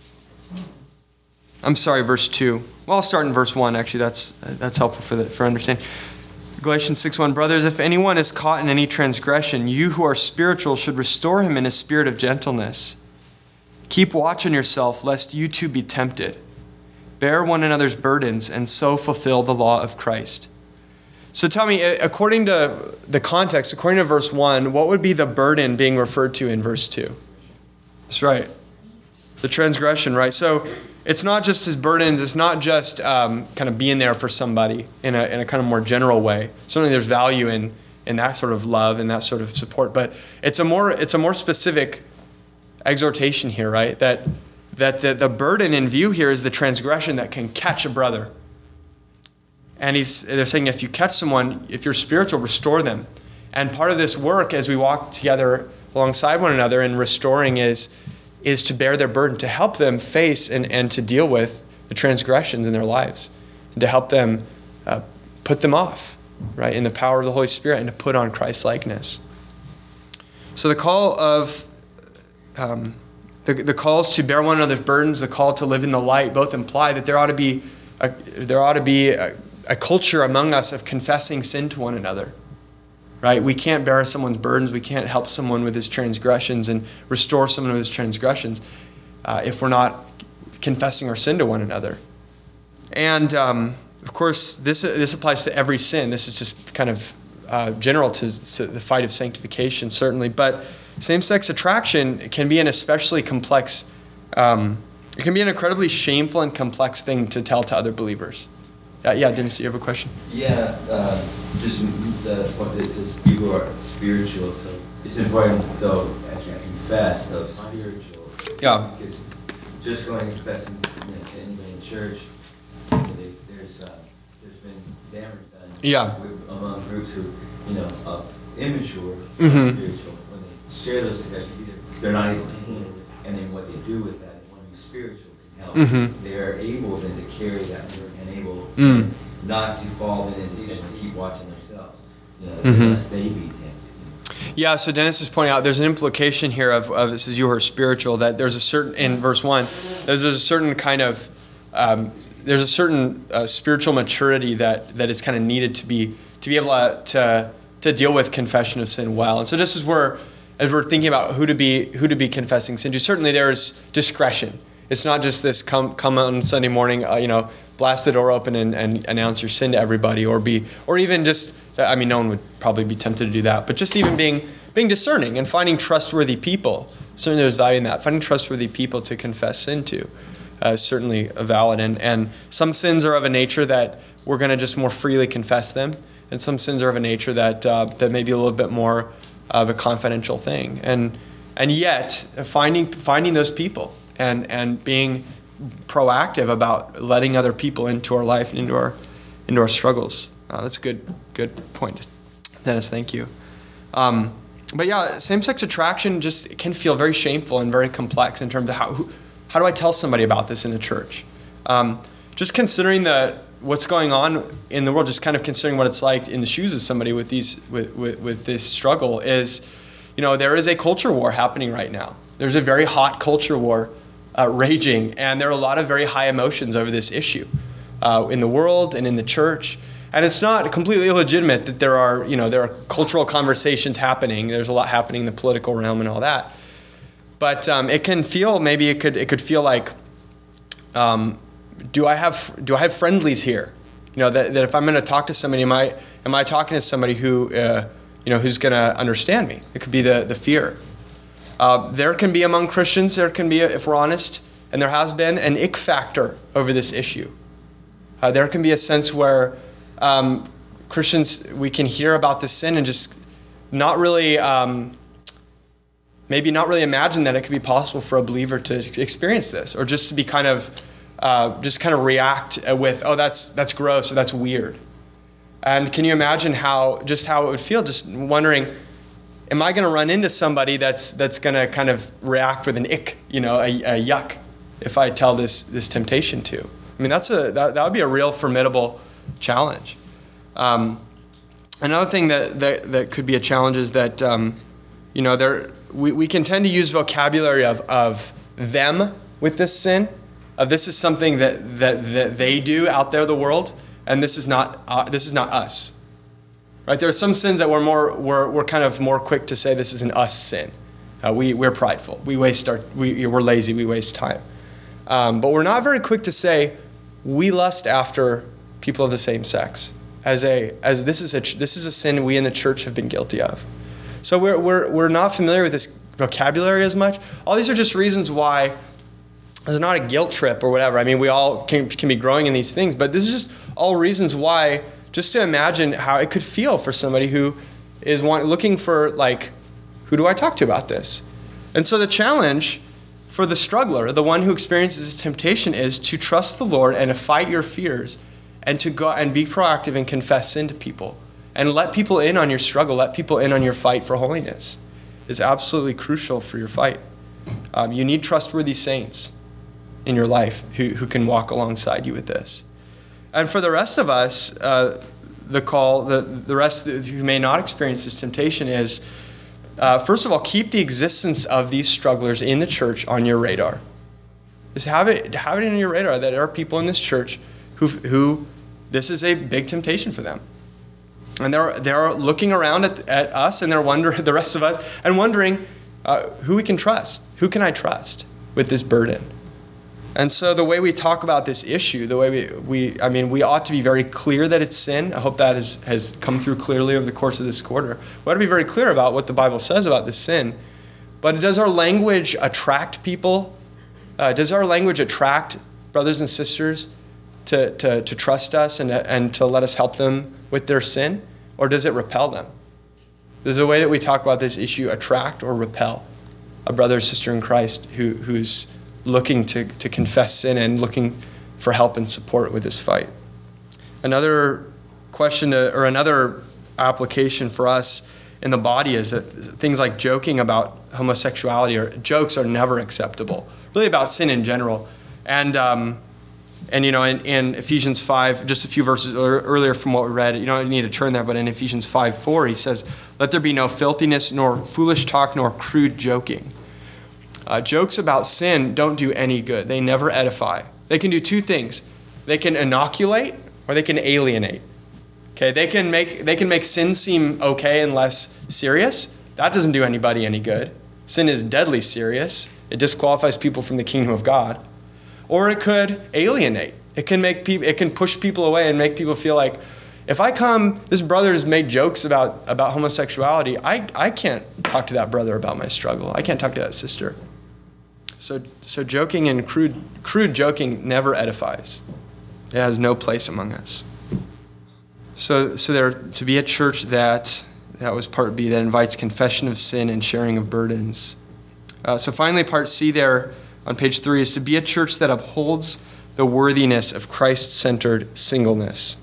I'm sorry, verse two. Well, I'll start in verse one, actually. That's that's helpful for the, for understanding. Galatians six one, brothers, if anyone is caught in any transgression, you who are spiritual should restore him in a spirit of gentleness. Keep watch on yourself, lest you too be tempted. Bear one another's burdens, and so fulfill the law of Christ. So tell me, according to the context, according to verse one, what would be the burden being referred to in verse two? That's right. The transgression, right? So it's not just his burdens. It's not just um, kind of being there for somebody in a in a kind of more general way. Certainly, there's value in in that sort of love and that sort of support. But it's a more it's a more specific exhortation here, right? That that the, the burden in view here is the transgression that can catch a brother. And he's they're saying if you catch someone, if you're spiritual, restore them. And part of this work as we walk together alongside one another in restoring is. is to bear their burden, to help them face and, and to deal with the transgressions in their lives, and to help them uh, put them off, right, in the power of the Holy Spirit, and to put on Christ-likeness. So the call of, um, the, the calls to bear one another's burdens, the call to live in the light, both imply that there ought to be a, there ought to be a, a culture among us of confessing sin to one another. Right? We can't bear someone's burdens. We can't help someone with his transgressions and restore someone with his transgressions uh, if we're not confessing our sin to one another. And, um, of course, this this applies to every sin. This is just kind of uh, general to, to the fight of sanctification, certainly. But same-sex attraction can be an especially complex, um, it can be an incredibly shameful and complex thing to tell to other believers. Uh, yeah, Dennis, do you have a question? Yeah, uh, just the point that it says you are spiritual, so it's important though as you confess though spiritual. Yeah. Because just going and confessing you know, to anybody in church, you know, they, there's uh, there's been damage done. Yeah. With, among groups who you know of immature Mm-hmm. spiritual when they share those confessions, either they're not able to handle it, and then what they do with that, if one of you spiritual can help, Mm-hmm. they are able then to carry that word and able. Mm. Not to fall into temptation and keep watching themselves, you know, Mm-hmm. lest they be tempted. Yeah, so Dennis is pointing out there's an implication here of, of this is you who are spiritual, that there's a certain, in verse one, there's, there's a certain kind of, um, there's a certain uh, spiritual maturity that, that is kind of needed to be to be able to, to to deal with confession of sin well. And so just as we're as we're thinking about who to be who to be confessing sin to, certainly there's discretion. It's not just this come come on Sunday morning, uh, you know, blast the door open and, and announce your sin to everybody, or be, or even just, I mean, no one would probably be tempted to do that, but just even being being discerning and finding trustworthy people. Certainly there's value in that. Finding trustworthy people to confess sin to uh, is certainly a valid. And, and some sins are of a nature that we're going to just more freely confess them, and some sins are of a nature that uh, that may be a little bit more of a confidential thing. And and yet, finding finding those people and and being proactive about letting other people into our life and into our into our struggles. Uh, that's a good good point, Dennis. Thank you. Um, but yeah, same-sex attraction just can feel very shameful and very complex in terms of how who, how do I tell somebody about this in the church? Um, just considering that what's going on in the world, just kind of considering what it's like in the shoes of somebody with these with, with, with this struggle is, you know, there is a culture war happening right now. There's a very hot culture war uh, raging, and there are a lot of very high emotions over this issue uh, in the world and in the church. And it's not completely illegitimate that there are, you know, there are cultural conversations happening. There's a lot happening in the political realm and all that. But um, it can feel, maybe it could it could feel like, um, do I have do I have friendlies here? You know, that, that if I'm going to talk to somebody, am I am I talking to somebody who, uh, you know, who's going to understand me? It could be the the fear. Uh, there can be among Christians, there can be, if we're honest, and there has been an ick factor over this issue. Uh, there can be a sense where um, Christians, we can hear about this sin and just not really, um, maybe not really imagine that it could be possible for a believer to experience this, or just to be kind of, uh, just kind of react with, oh, that's that's gross, or that's weird. And can you imagine how, just how it would feel, just wondering, am I going to run into somebody that's that's going to kind of react with an ick, you know, a, a yuck, if I tell this this temptation to? I mean, that's a that, that would be a real formidable challenge. Um, another thing that, that, that could be a challenge is that, um, you know, there we, we can tend to use vocabulary of, of them with this sin. Uh, this is something that, that, that they do out there in the world, and this is not uh, this is not us. Right? There are some sins that we're more we're, we're kind of more quick to say this is an us sin. Uh, we we're prideful. We waste our we we're lazy. We waste time. Um, but we're not very quick to say we lust after people of the same sex. As a as this is a this is a sin we in the church have been guilty of. So we're we're we're not familiar with this vocabulary as much. All these are just reasons why there's not a guilt trip or whatever. I mean, we all can can be growing in these things, but this is just all reasons why. Just to imagine how it could feel for somebody who is want, looking for, like, who do I talk to about this? And so the challenge for the struggler, the one who experiences this temptation, is to trust the Lord and to fight your fears and to go and be proactive and confess sin to people. And let people in on your struggle, let people in on your fight for holiness. It's absolutely crucial for your fight. Um, you need trustworthy saints in your life who, who can walk alongside you with this. And for the rest of us, uh, the call, the, the rest who may not experience this temptation is, uh, first of all, keep the existence of these strugglers in the church on your radar. Just have it, have it on your radar that there are people in this church who, who this is a big temptation for them. And they're, they're looking around at, at us and they're wondering, the rest of us, and wondering uh, who we can trust. Who can I trust with this burden? And so the way we talk about this issue, the way we, we I mean, we ought to be very clear that it's sin. I hope that has, has come through clearly over the course of this quarter. We ought to be very clear about what the Bible says about this sin. But does our language attract people? Uh, does our language attract brothers and sisters to, to, to trust us and, and to let us help them with their sin? Or does it repel them? Does the way that we talk about this issue attract or repel a brother or sister in Christ who, who's looking to, to confess sin and looking for help and support with this fight? Another question to, or another application for us in the body is that things like joking about homosexuality or jokes are never acceptable, really about sin in general. And, um, and you know, in, in Ephesians five, just a few verses earlier from what we read, you don't need to turn there, but in Ephesians five four, he says, "Let there be no filthiness, nor foolish talk, nor crude joking." Uh, jokes about sin don't do any good. They never edify. They can do two things. They can inoculate or they can alienate. Okay, they can make they can make sin seem okay and less serious. That doesn't do anybody any good. Sin is deadly serious. It disqualifies people from the kingdom of God. Or it could alienate. It can make people it can push people away and make people feel like, if I come, this brother has made jokes about, about homosexuality, I, I can't talk to that brother about my struggle. I can't talk to that sister. So so joking and crude crude joking never edifies. It has no place among us. So so there to be a church that that was part B, that invites confession of sin and sharing of burdens. Uh, so finally, part C there on page three is to be a church that upholds the worthiness of Christ-centered singleness.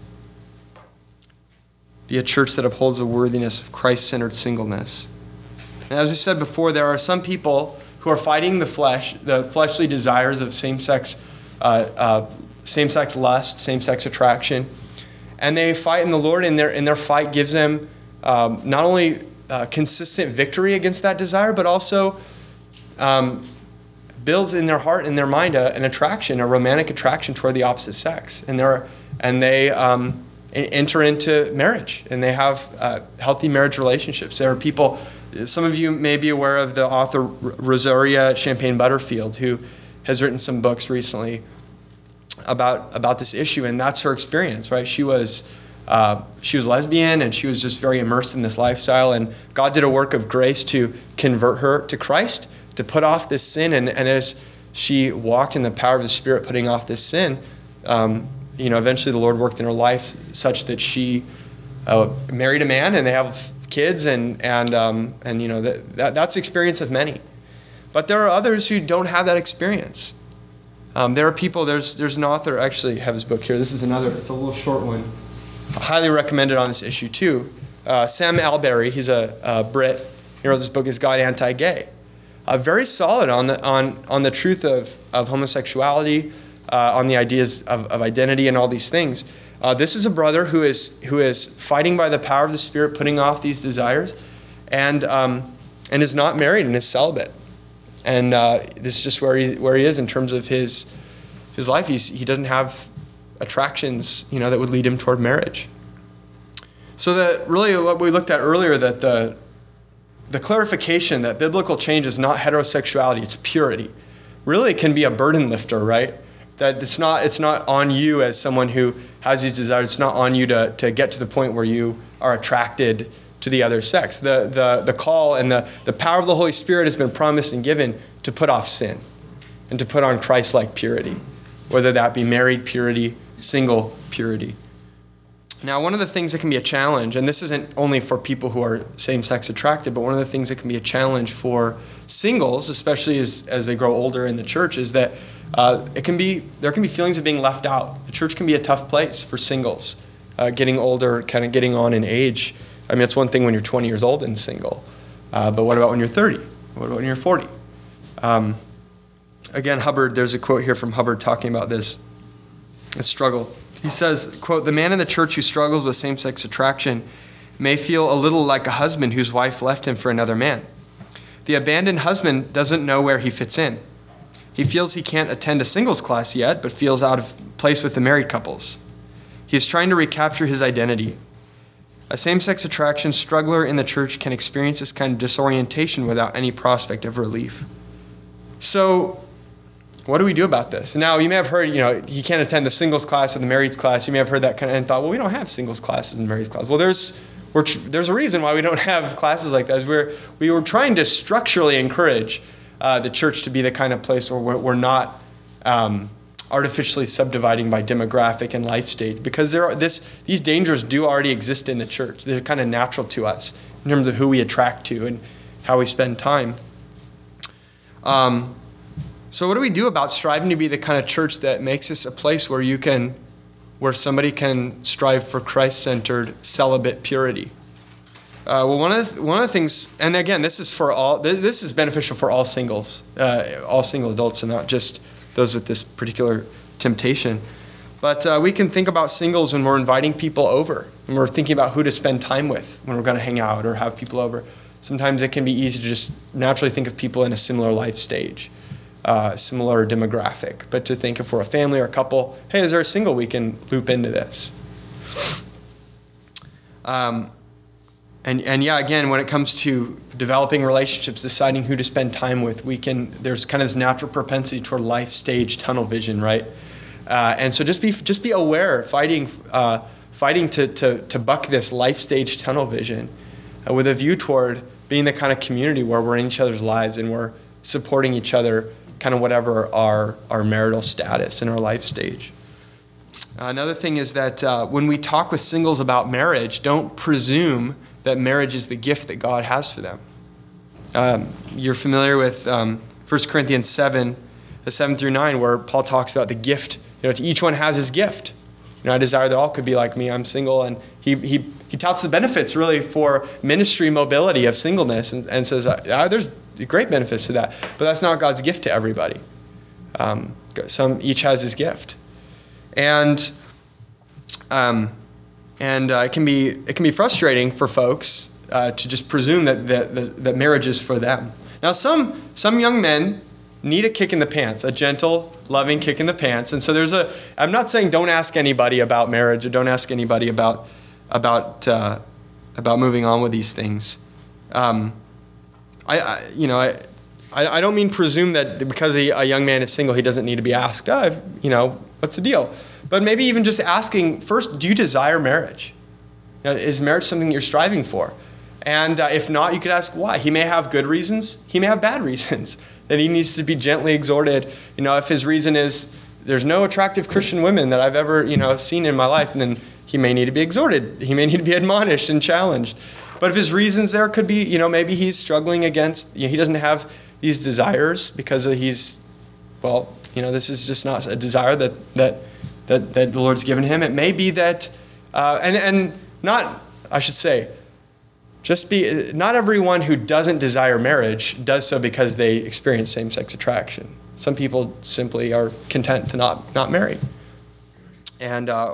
Be a church that upholds the worthiness of Christ-centered singleness. And as we said before, there are some people who are fighting the flesh, the fleshly desires of same-sex, uh, uh, same-sex lust, same-sex attraction, and they fight in the Lord, and their and their fight gives them um, not only uh, consistent victory against that desire, but also um, builds in their heart and their mind a, an attraction, a romantic attraction toward the opposite sex, and they and they um, enter into marriage, and they have uh, healthy marriage relationships. There are people. Some of you may be aware of the author Rosaria Champagne Butterfield, who has written some books recently about about this issue, and that's her experience, right? She was uh, she was lesbian, and she was just very immersed in this lifestyle, and God did a work of grace to convert her to Christ, to put off this sin, and, and as she walked in the power of the Spirit, putting off this sin, um, you know, eventually the Lord worked in her life such that she uh, married a man, and they have kids, and and um, and you know that, that that's the experience of many. But there are others who don't have that experience. Um, there are people. There's there's an author. I actually have his book here. This is another. It's a little short one. I highly recommended on this issue too. Uh, Sam Alberry. He's a, a Brit. He wrote this book. Is God Anti-Gay? Uh, very solid on the on on the truth of of homosexuality, uh, on the ideas of, of identity and all these things. Uh, this is a brother who is who is fighting by the power of the Spirit, putting off these desires, and um, and is not married and is celibate. And uh, this is just where he where he is in terms of his his life. He's he doesn't have attractions, you know, that would lead him toward marriage. So that really what we looked at earlier, that the the clarification that biblical change is not heterosexuality, it's purity, really can be a burden lifter, right? That it's not it's not on you as someone who has these desires. It's not on you to, to get to the point where you are attracted to the other sex. The the the call and the, the power of the Holy Spirit has been promised and given to put off sin and to put on Christ-like purity, whether that be married purity, single purity. Now, one of the things that can be a challenge, and this isn't only for people who are same-sex attracted, but one of the things that can be a challenge for singles, especially as, as they grow older in the church, is that uh, it can be there can be feelings of being left out. The church can be a tough place for singles, uh, getting older, kind of getting on in age. I mean, it's one thing when you're twenty years old and single, uh, but what about when you're thirty? What about when you're forty? Um, again, Hubbard, there's a quote here from Hubbard talking about this, this struggle. He says, quote, "The man in the church who struggles with same-sex attraction may feel a little like a husband whose wife left him for another man. The abandoned husband doesn't know where he fits in. He feels he can't attend a singles class yet, but feels out of place with the married couples. He is trying to recapture his identity. A same-sex attraction struggler in the church can experience this kind of disorientation without any prospect of relief." So, what do we do about this? Now, you may have heard, you know, he can't attend the singles class or the marrieds class. You may have heard that kind of and thought, well, we don't have singles classes and marrieds classes. Well, there's we're, there's a reason why we don't have classes like that. We're, we were trying to structurally encourage uh, the church to be the kind of place where we're, we're not um, artificially subdividing by demographic and life stage, because there are this these dangers do already exist in the church. They're kind of natural to us in terms of who we attract to and how we spend time. Um, So what do we do about striving to be the kind of church that makes this a place where you can, where somebody can strive for Christ-centered celibate purity? Uh, well, one of the, one of the things, and again, this is for all. This is beneficial for all singles, uh, all single adults, and not just those with this particular temptation. But uh, we can think about singles when we're inviting people over, when we're thinking about who to spend time with, when we're going to hang out or have people over. Sometimes it can be easy to just naturally think of people in a similar life stage. Uh, similar demographic, but to think if we're a family or a couple, hey, is there a single we can loop into this? Um, and and yeah, again, when it comes to developing relationships, deciding who to spend time with, we can. There's kind of this natural propensity toward life stage tunnel vision, right? Uh, and so just be just be aware, fighting uh, fighting to to to buck this life stage tunnel vision, uh, with a view toward being the kind of community where we're in each other's lives and we're supporting each other, kind of whatever our, our marital status and our life stage. Uh, another thing is that uh, when we talk with singles about marriage, don't presume that marriage is the gift that God has for them. Um, you're familiar with um, First Corinthians seven, seven through nine, where Paul talks about the gift. You know, to each one has his gift. You know, I desire that all could be like me. I'm single, and he he he touts the benefits really for ministry mobility of singleness, and, and says uh, there's great benefits to that, but that's not God's gift to everybody. Um, some each has his gift, and um, and uh, it can be it can be frustrating for folks uh, to just presume that, that that marriage is for them. Now, some some young men need a kick in the pants, a gentle, loving kick in the pants, and so there's a. I'm not saying don't ask anybody about marriage or don't ask anybody about about uh, about moving on with these things. Um, I, I, you know, I, I don't mean presume that because a, a young man is single, he doesn't need to be asked, oh, I've, you know, what's the deal? But maybe even just asking first, do you desire marriage? You know, is marriage something you're striving for? And uh, if not, you could ask why. He may have good reasons. He may have bad reasons that he needs to be gently exhorted. You know, if his reason is there's no attractive Christian women that I've ever, you know, seen in my life, and then he may need to be exhorted. He may need to be admonished and challenged. But if his reasons there could be, you know, maybe he's struggling against, you know, he doesn't have these desires because he's, well, you know, this is just not a desire that that that, that the Lord's given him. It may be that, uh, and and not, I should say, just be, not everyone who doesn't desire marriage does so because they experience same-sex attraction. Some people simply are content to not not marry. And uh,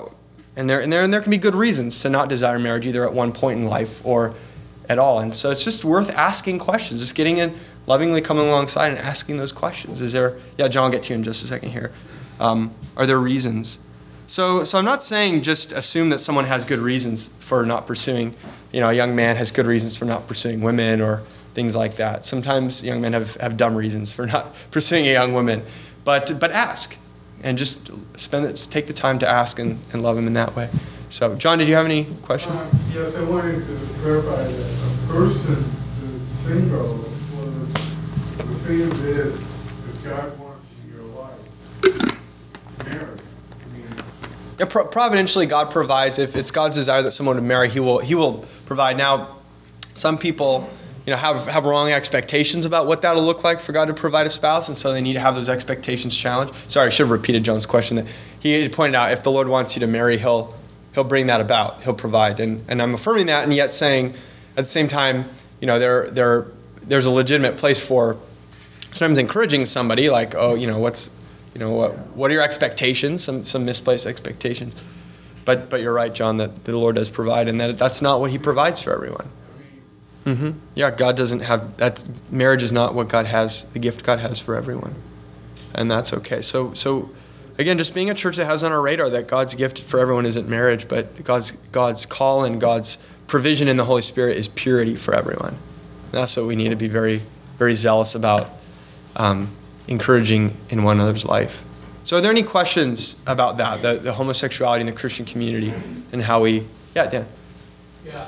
And there, and there, and there can be good reasons to not desire marriage, either at one point in life or at all. And so it's just worth asking questions, just getting in, lovingly coming alongside and asking those questions. Is there, yeah, John, I'll get to you in just a second here. Um, are there reasons? So, so I'm not saying just assume that someone has good reasons for not pursuing, you know, a young man has good reasons for not pursuing women or things like that. Sometimes young men have, have dumb reasons for not pursuing a young woman. But, but ask. And just spend it, take the time to ask and, and love him in that way. So, John, did you have any question? Uh, yes, I wanted to clarify that a person is single for the, the thing of it is, if God wants you in your life, marry. I mean, Yeah, pro- providentially, God provides. If it's God's desire that someone would marry, He will He will provide. Now, some people, you know, have have wrong expectations about what that'll look like for God to provide a spouse, and so they need to have those expectations challenged. Sorry, I should have repeated John's question. That he had pointed out, if the Lord wants you to marry, He'll He'll bring that about. He'll provide, and and I'm affirming that, and yet saying at the same time, you know, there there there's a legitimate place for sometimes encouraging somebody, like, oh, you know, what's you know what what are your expectations? Some some misplaced expectations. But but you're right, John, that the Lord does provide, and that that's not what He provides for everyone. Mm-hmm. Yeah, God doesn't have that. Marriage is not what God has, the gift God has for everyone, and that's okay. So, so again, just being a church that has on our radar that God's gift for everyone isn't marriage, but God's God's call and God's provision in the Holy Spirit is purity for everyone. And that's what we need to be very, very zealous about, um, encouraging in one another's life. So, are there any questions about that, the, the homosexuality in the Christian community, and how we? Yeah, Dan. Yeah.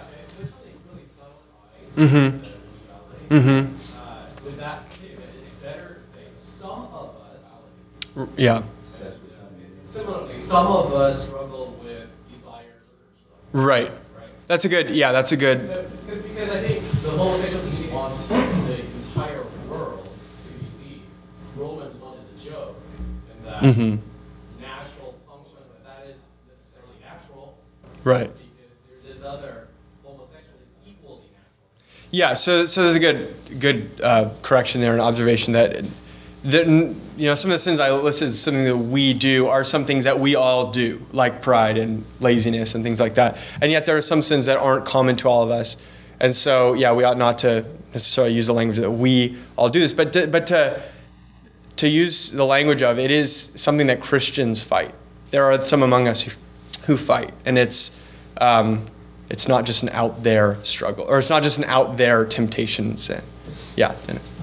Mm-hmm. Mm-hmm. Uh, with that, it's better to say some of us. Yeah. Similarly, some of us struggle with desires or stuff. Right. Right. That's a good. Yeah, that's a good. So, because, because I think the homosexual community wants the entire world to be. Romans one is a joke, and that Mm-hmm. natural function, but that is necessarily natural. Right. Because there's this other homosexual is equally natural. Yeah. So, so there's a good, good uh, correction there, an observation that, that, you know, some of the sins I listed as something that we do are some things that we all do, like pride and laziness and things like that. And yet there are some sins that aren't common to all of us. And so, yeah, we ought not to necessarily use the language that we all do this, but to, but to to use the language of it is something that Christians fight. There are some among us who, who fight, and it's um, it's not just an out there struggle, or it's not just an out there temptation and sin. Yeah.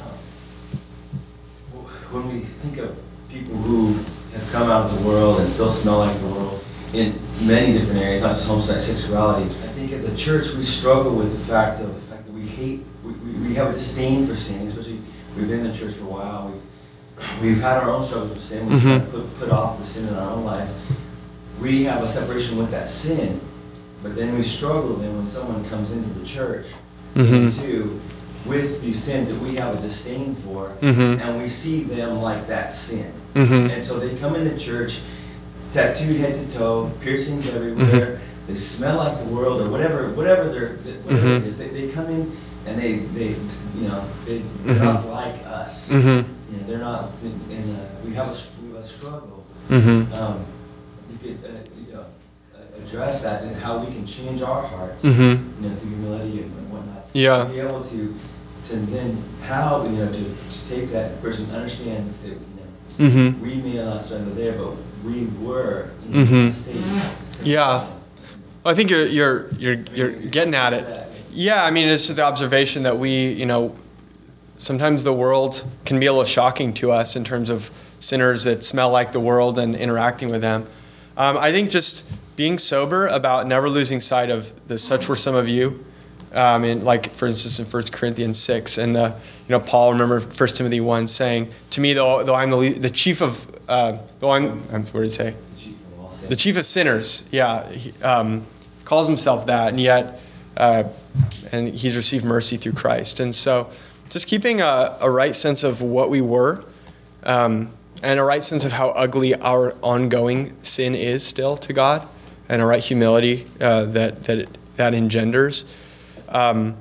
When we think of people who have come out of the world and still smell like the world in many different areas, not just homosexuality, I think as a church we struggle with the fact of the fact that we hate, we, we, we have a disdain for sin, especially we've been in the church for a while, we've, we've had our own struggles with sin, we've Mm-hmm. put, put off the sin in our own life. We have a separation with that sin, but then we struggle then when someone comes into the church Mm-hmm. to with these sins that we have a disdain for, Mm-hmm. and we see them like that sin. Mm-hmm. And so they come into church, tattooed head to toe, piercings everywhere, Mm-hmm. they smell like the world, or whatever, whatever they're, whatever Mm-hmm. it is. They, they come in and they, they, you know, they, they're Mm-hmm. not like us. Mm-hmm. You know, they're not, and uh, we have a, we have a struggle. Mm-hmm. Um, you could, uh, you know, uh, address that and how we can change our hearts, Mm-hmm. you know, through humility and whatnot. Yeah. Be able to, to then how, you know, to, to take that person, understand that, you know, Mm-hmm. we may not stand there, but we were in Mhm. the state. state Yeah. of- I think you're you're you're you're getting at it. Yeah, I mean, it's just the observation that we, you know, sometimes the world can be a little shocking to us in terms of sinners that smell like the world and interacting with them. Um, I think just being sober about never losing sight of the such were some of you. Um, and like, for instance, in First Corinthians six, and the, you know, Paul, remember First Timothy one, saying, to me, though, though I'm the, le- the chief of, uh, though I'm, I'm, what did he say? The chief of all sin. The chief of sinners, yeah, he um, calls himself that, and yet, uh, and he's received mercy through Christ. And so, just keeping a, a right sense of what we were, um, and a right sense of how ugly our ongoing sin is still to God, and a right humility uh, that that it, that engenders. Um,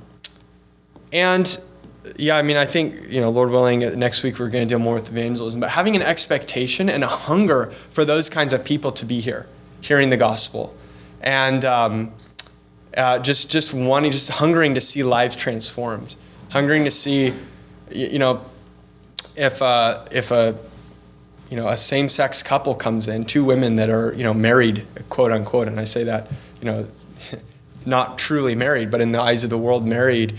and yeah, I mean, I think, you know, Lord willing, next week we're going to deal more with evangelism, but having an expectation and a hunger for those kinds of people to be here, hearing the gospel, and um, uh, just just wanting, just hungering to see lives transformed, hungering to see, you know, if uh, if a you know a same-sex couple comes in, two women that are you know married, quote unquote, and I say that you know not truly married, but in the eyes of the world married,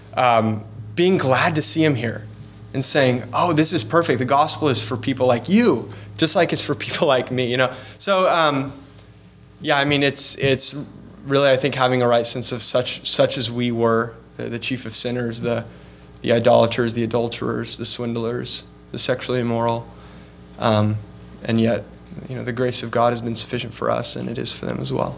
um, being glad to see them here, and saying, oh, this is perfect. The gospel is for people like you, just like it's for people like me, you know. So, um, yeah, I mean, it's it's really, I think, having a right sense of such such as we were, the, the chief of sinners, the the idolaters, the adulterers, the swindlers, the sexually immoral, um, and yet, you know, the grace of God has been sufficient for us, and it is for them as well.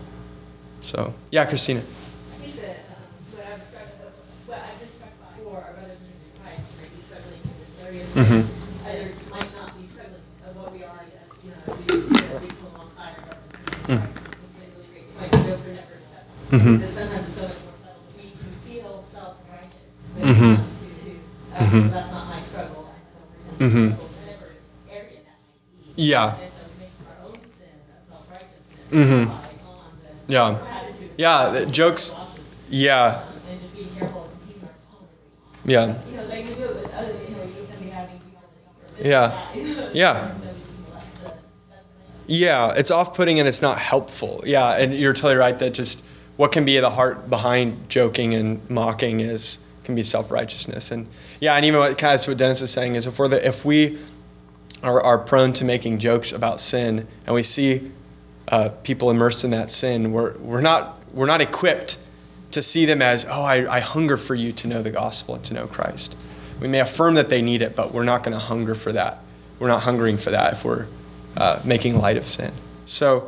So, yeah, Christina. I think that um, what I've struck, what I've been struck by for our brothers and sisters in Christ who might be struggling in this area, Mhm. others might not be struggling of what we are, as you know, as we, as we come alongside our brothers and sisters in Christ. It's been really great. Like the jokes are never accepted. Mhm. But sometimes it's so much more subtle. We can feel self-righteous when Mhm. it comes to, um, Mhm. that's not my struggle, and so present Mhm. struggle, whatever area that might be. Yeah. And so make our own sin a self-righteousness Mhm. rely on the Yeah. attitude of Yeah, the jokes, yeah, um, and just being careful to keep our tone. yeah, You know, like we do it with other, you know, we do something having people or this Yeah. or that, you know, Yeah. and so we see, well, that's the, that's the nice. yeah, it's off-putting and it's not helpful. Yeah, and you're totally right that just what can be the heart behind joking and mocking is can be self-righteousness. And yeah, and even what kind of what Dennis is saying is if we're the, if we are, are prone to making jokes about sin and we see uh, people immersed in that sin, we're we're not we're not equipped to see them as, oh, I, I hunger for you to know the gospel and to know Christ. We may affirm that they need it, but we're not going to hunger for that. We're not hungering for that if we're uh, making light of sin. So,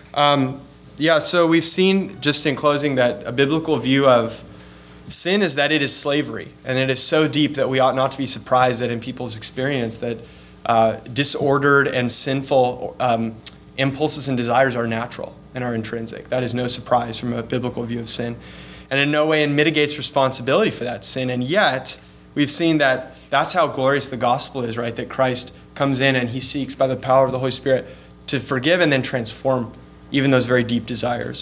um, yeah, so we've seen, just in closing, that a biblical view of sin is that it is slavery, and it is so deep that we ought not to be surprised that in people's experience that uh, disordered and sinful um, impulses and desires are natural and are intrinsic. That is no surprise from a biblical view of sin, and in no way mitigates responsibility for that sin. And yet, we've seen that that's how glorious the gospel is, right? That Christ comes in and he seeks by the power of the Holy Spirit to forgive and then transform even those very deep desires.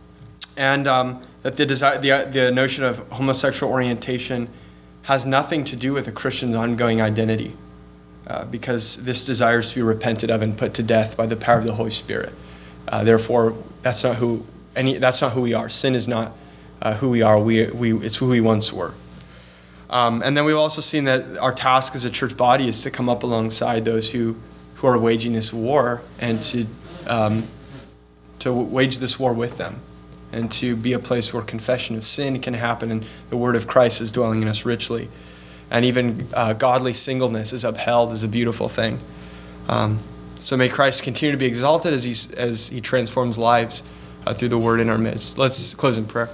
And um, that the, desire, the, the notion of homosexual orientation has nothing to do with a Christian's ongoing identity, uh, because this desire is to be repented of and put to death by the power of the Holy Spirit. Uh, therefore, that's not who any. That's not who we are. Sin is not uh, who we are. We we it's who we once were. Um, and then we've also seen that our task as a church body is to come up alongside those who who are waging this war and to um, to wage this war with them, and to be a place where confession of sin can happen and the word of Christ is dwelling in us richly. And even uh, godly singleness is upheld as a beautiful thing. Um, so may Christ continue to be exalted as he, as he transforms lives uh, through the word in our midst. Let's close in prayer.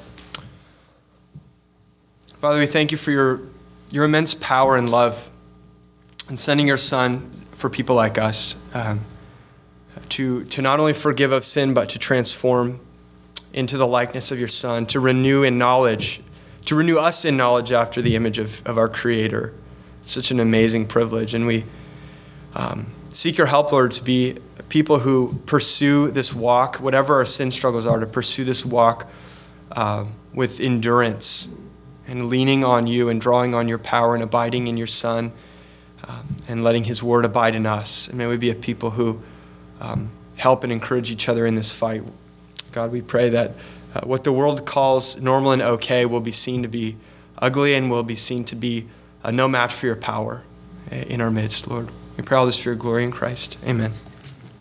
Father, we thank you for your, your immense power and love in sending your Son for people like us, um, to, to not only forgive of sin, but to transform into the likeness of your Son, to renew in knowledge, to renew us in knowledge after the image of, of our Creator. It's such an amazing privilege. And we um, seek your help, Lord, to be people who pursue this walk, whatever our sin struggles are, to pursue this walk uh, with endurance and leaning on you and drawing on your power and abiding in your Son, um, and letting his word abide in us. And may we be a people who um, help and encourage each other in this fight. God, we pray that uh, what the world calls normal and okay will be seen to be ugly and will be seen to be uh, no match for your power in our midst, Lord. We pray all this for your glory in Christ. Amen.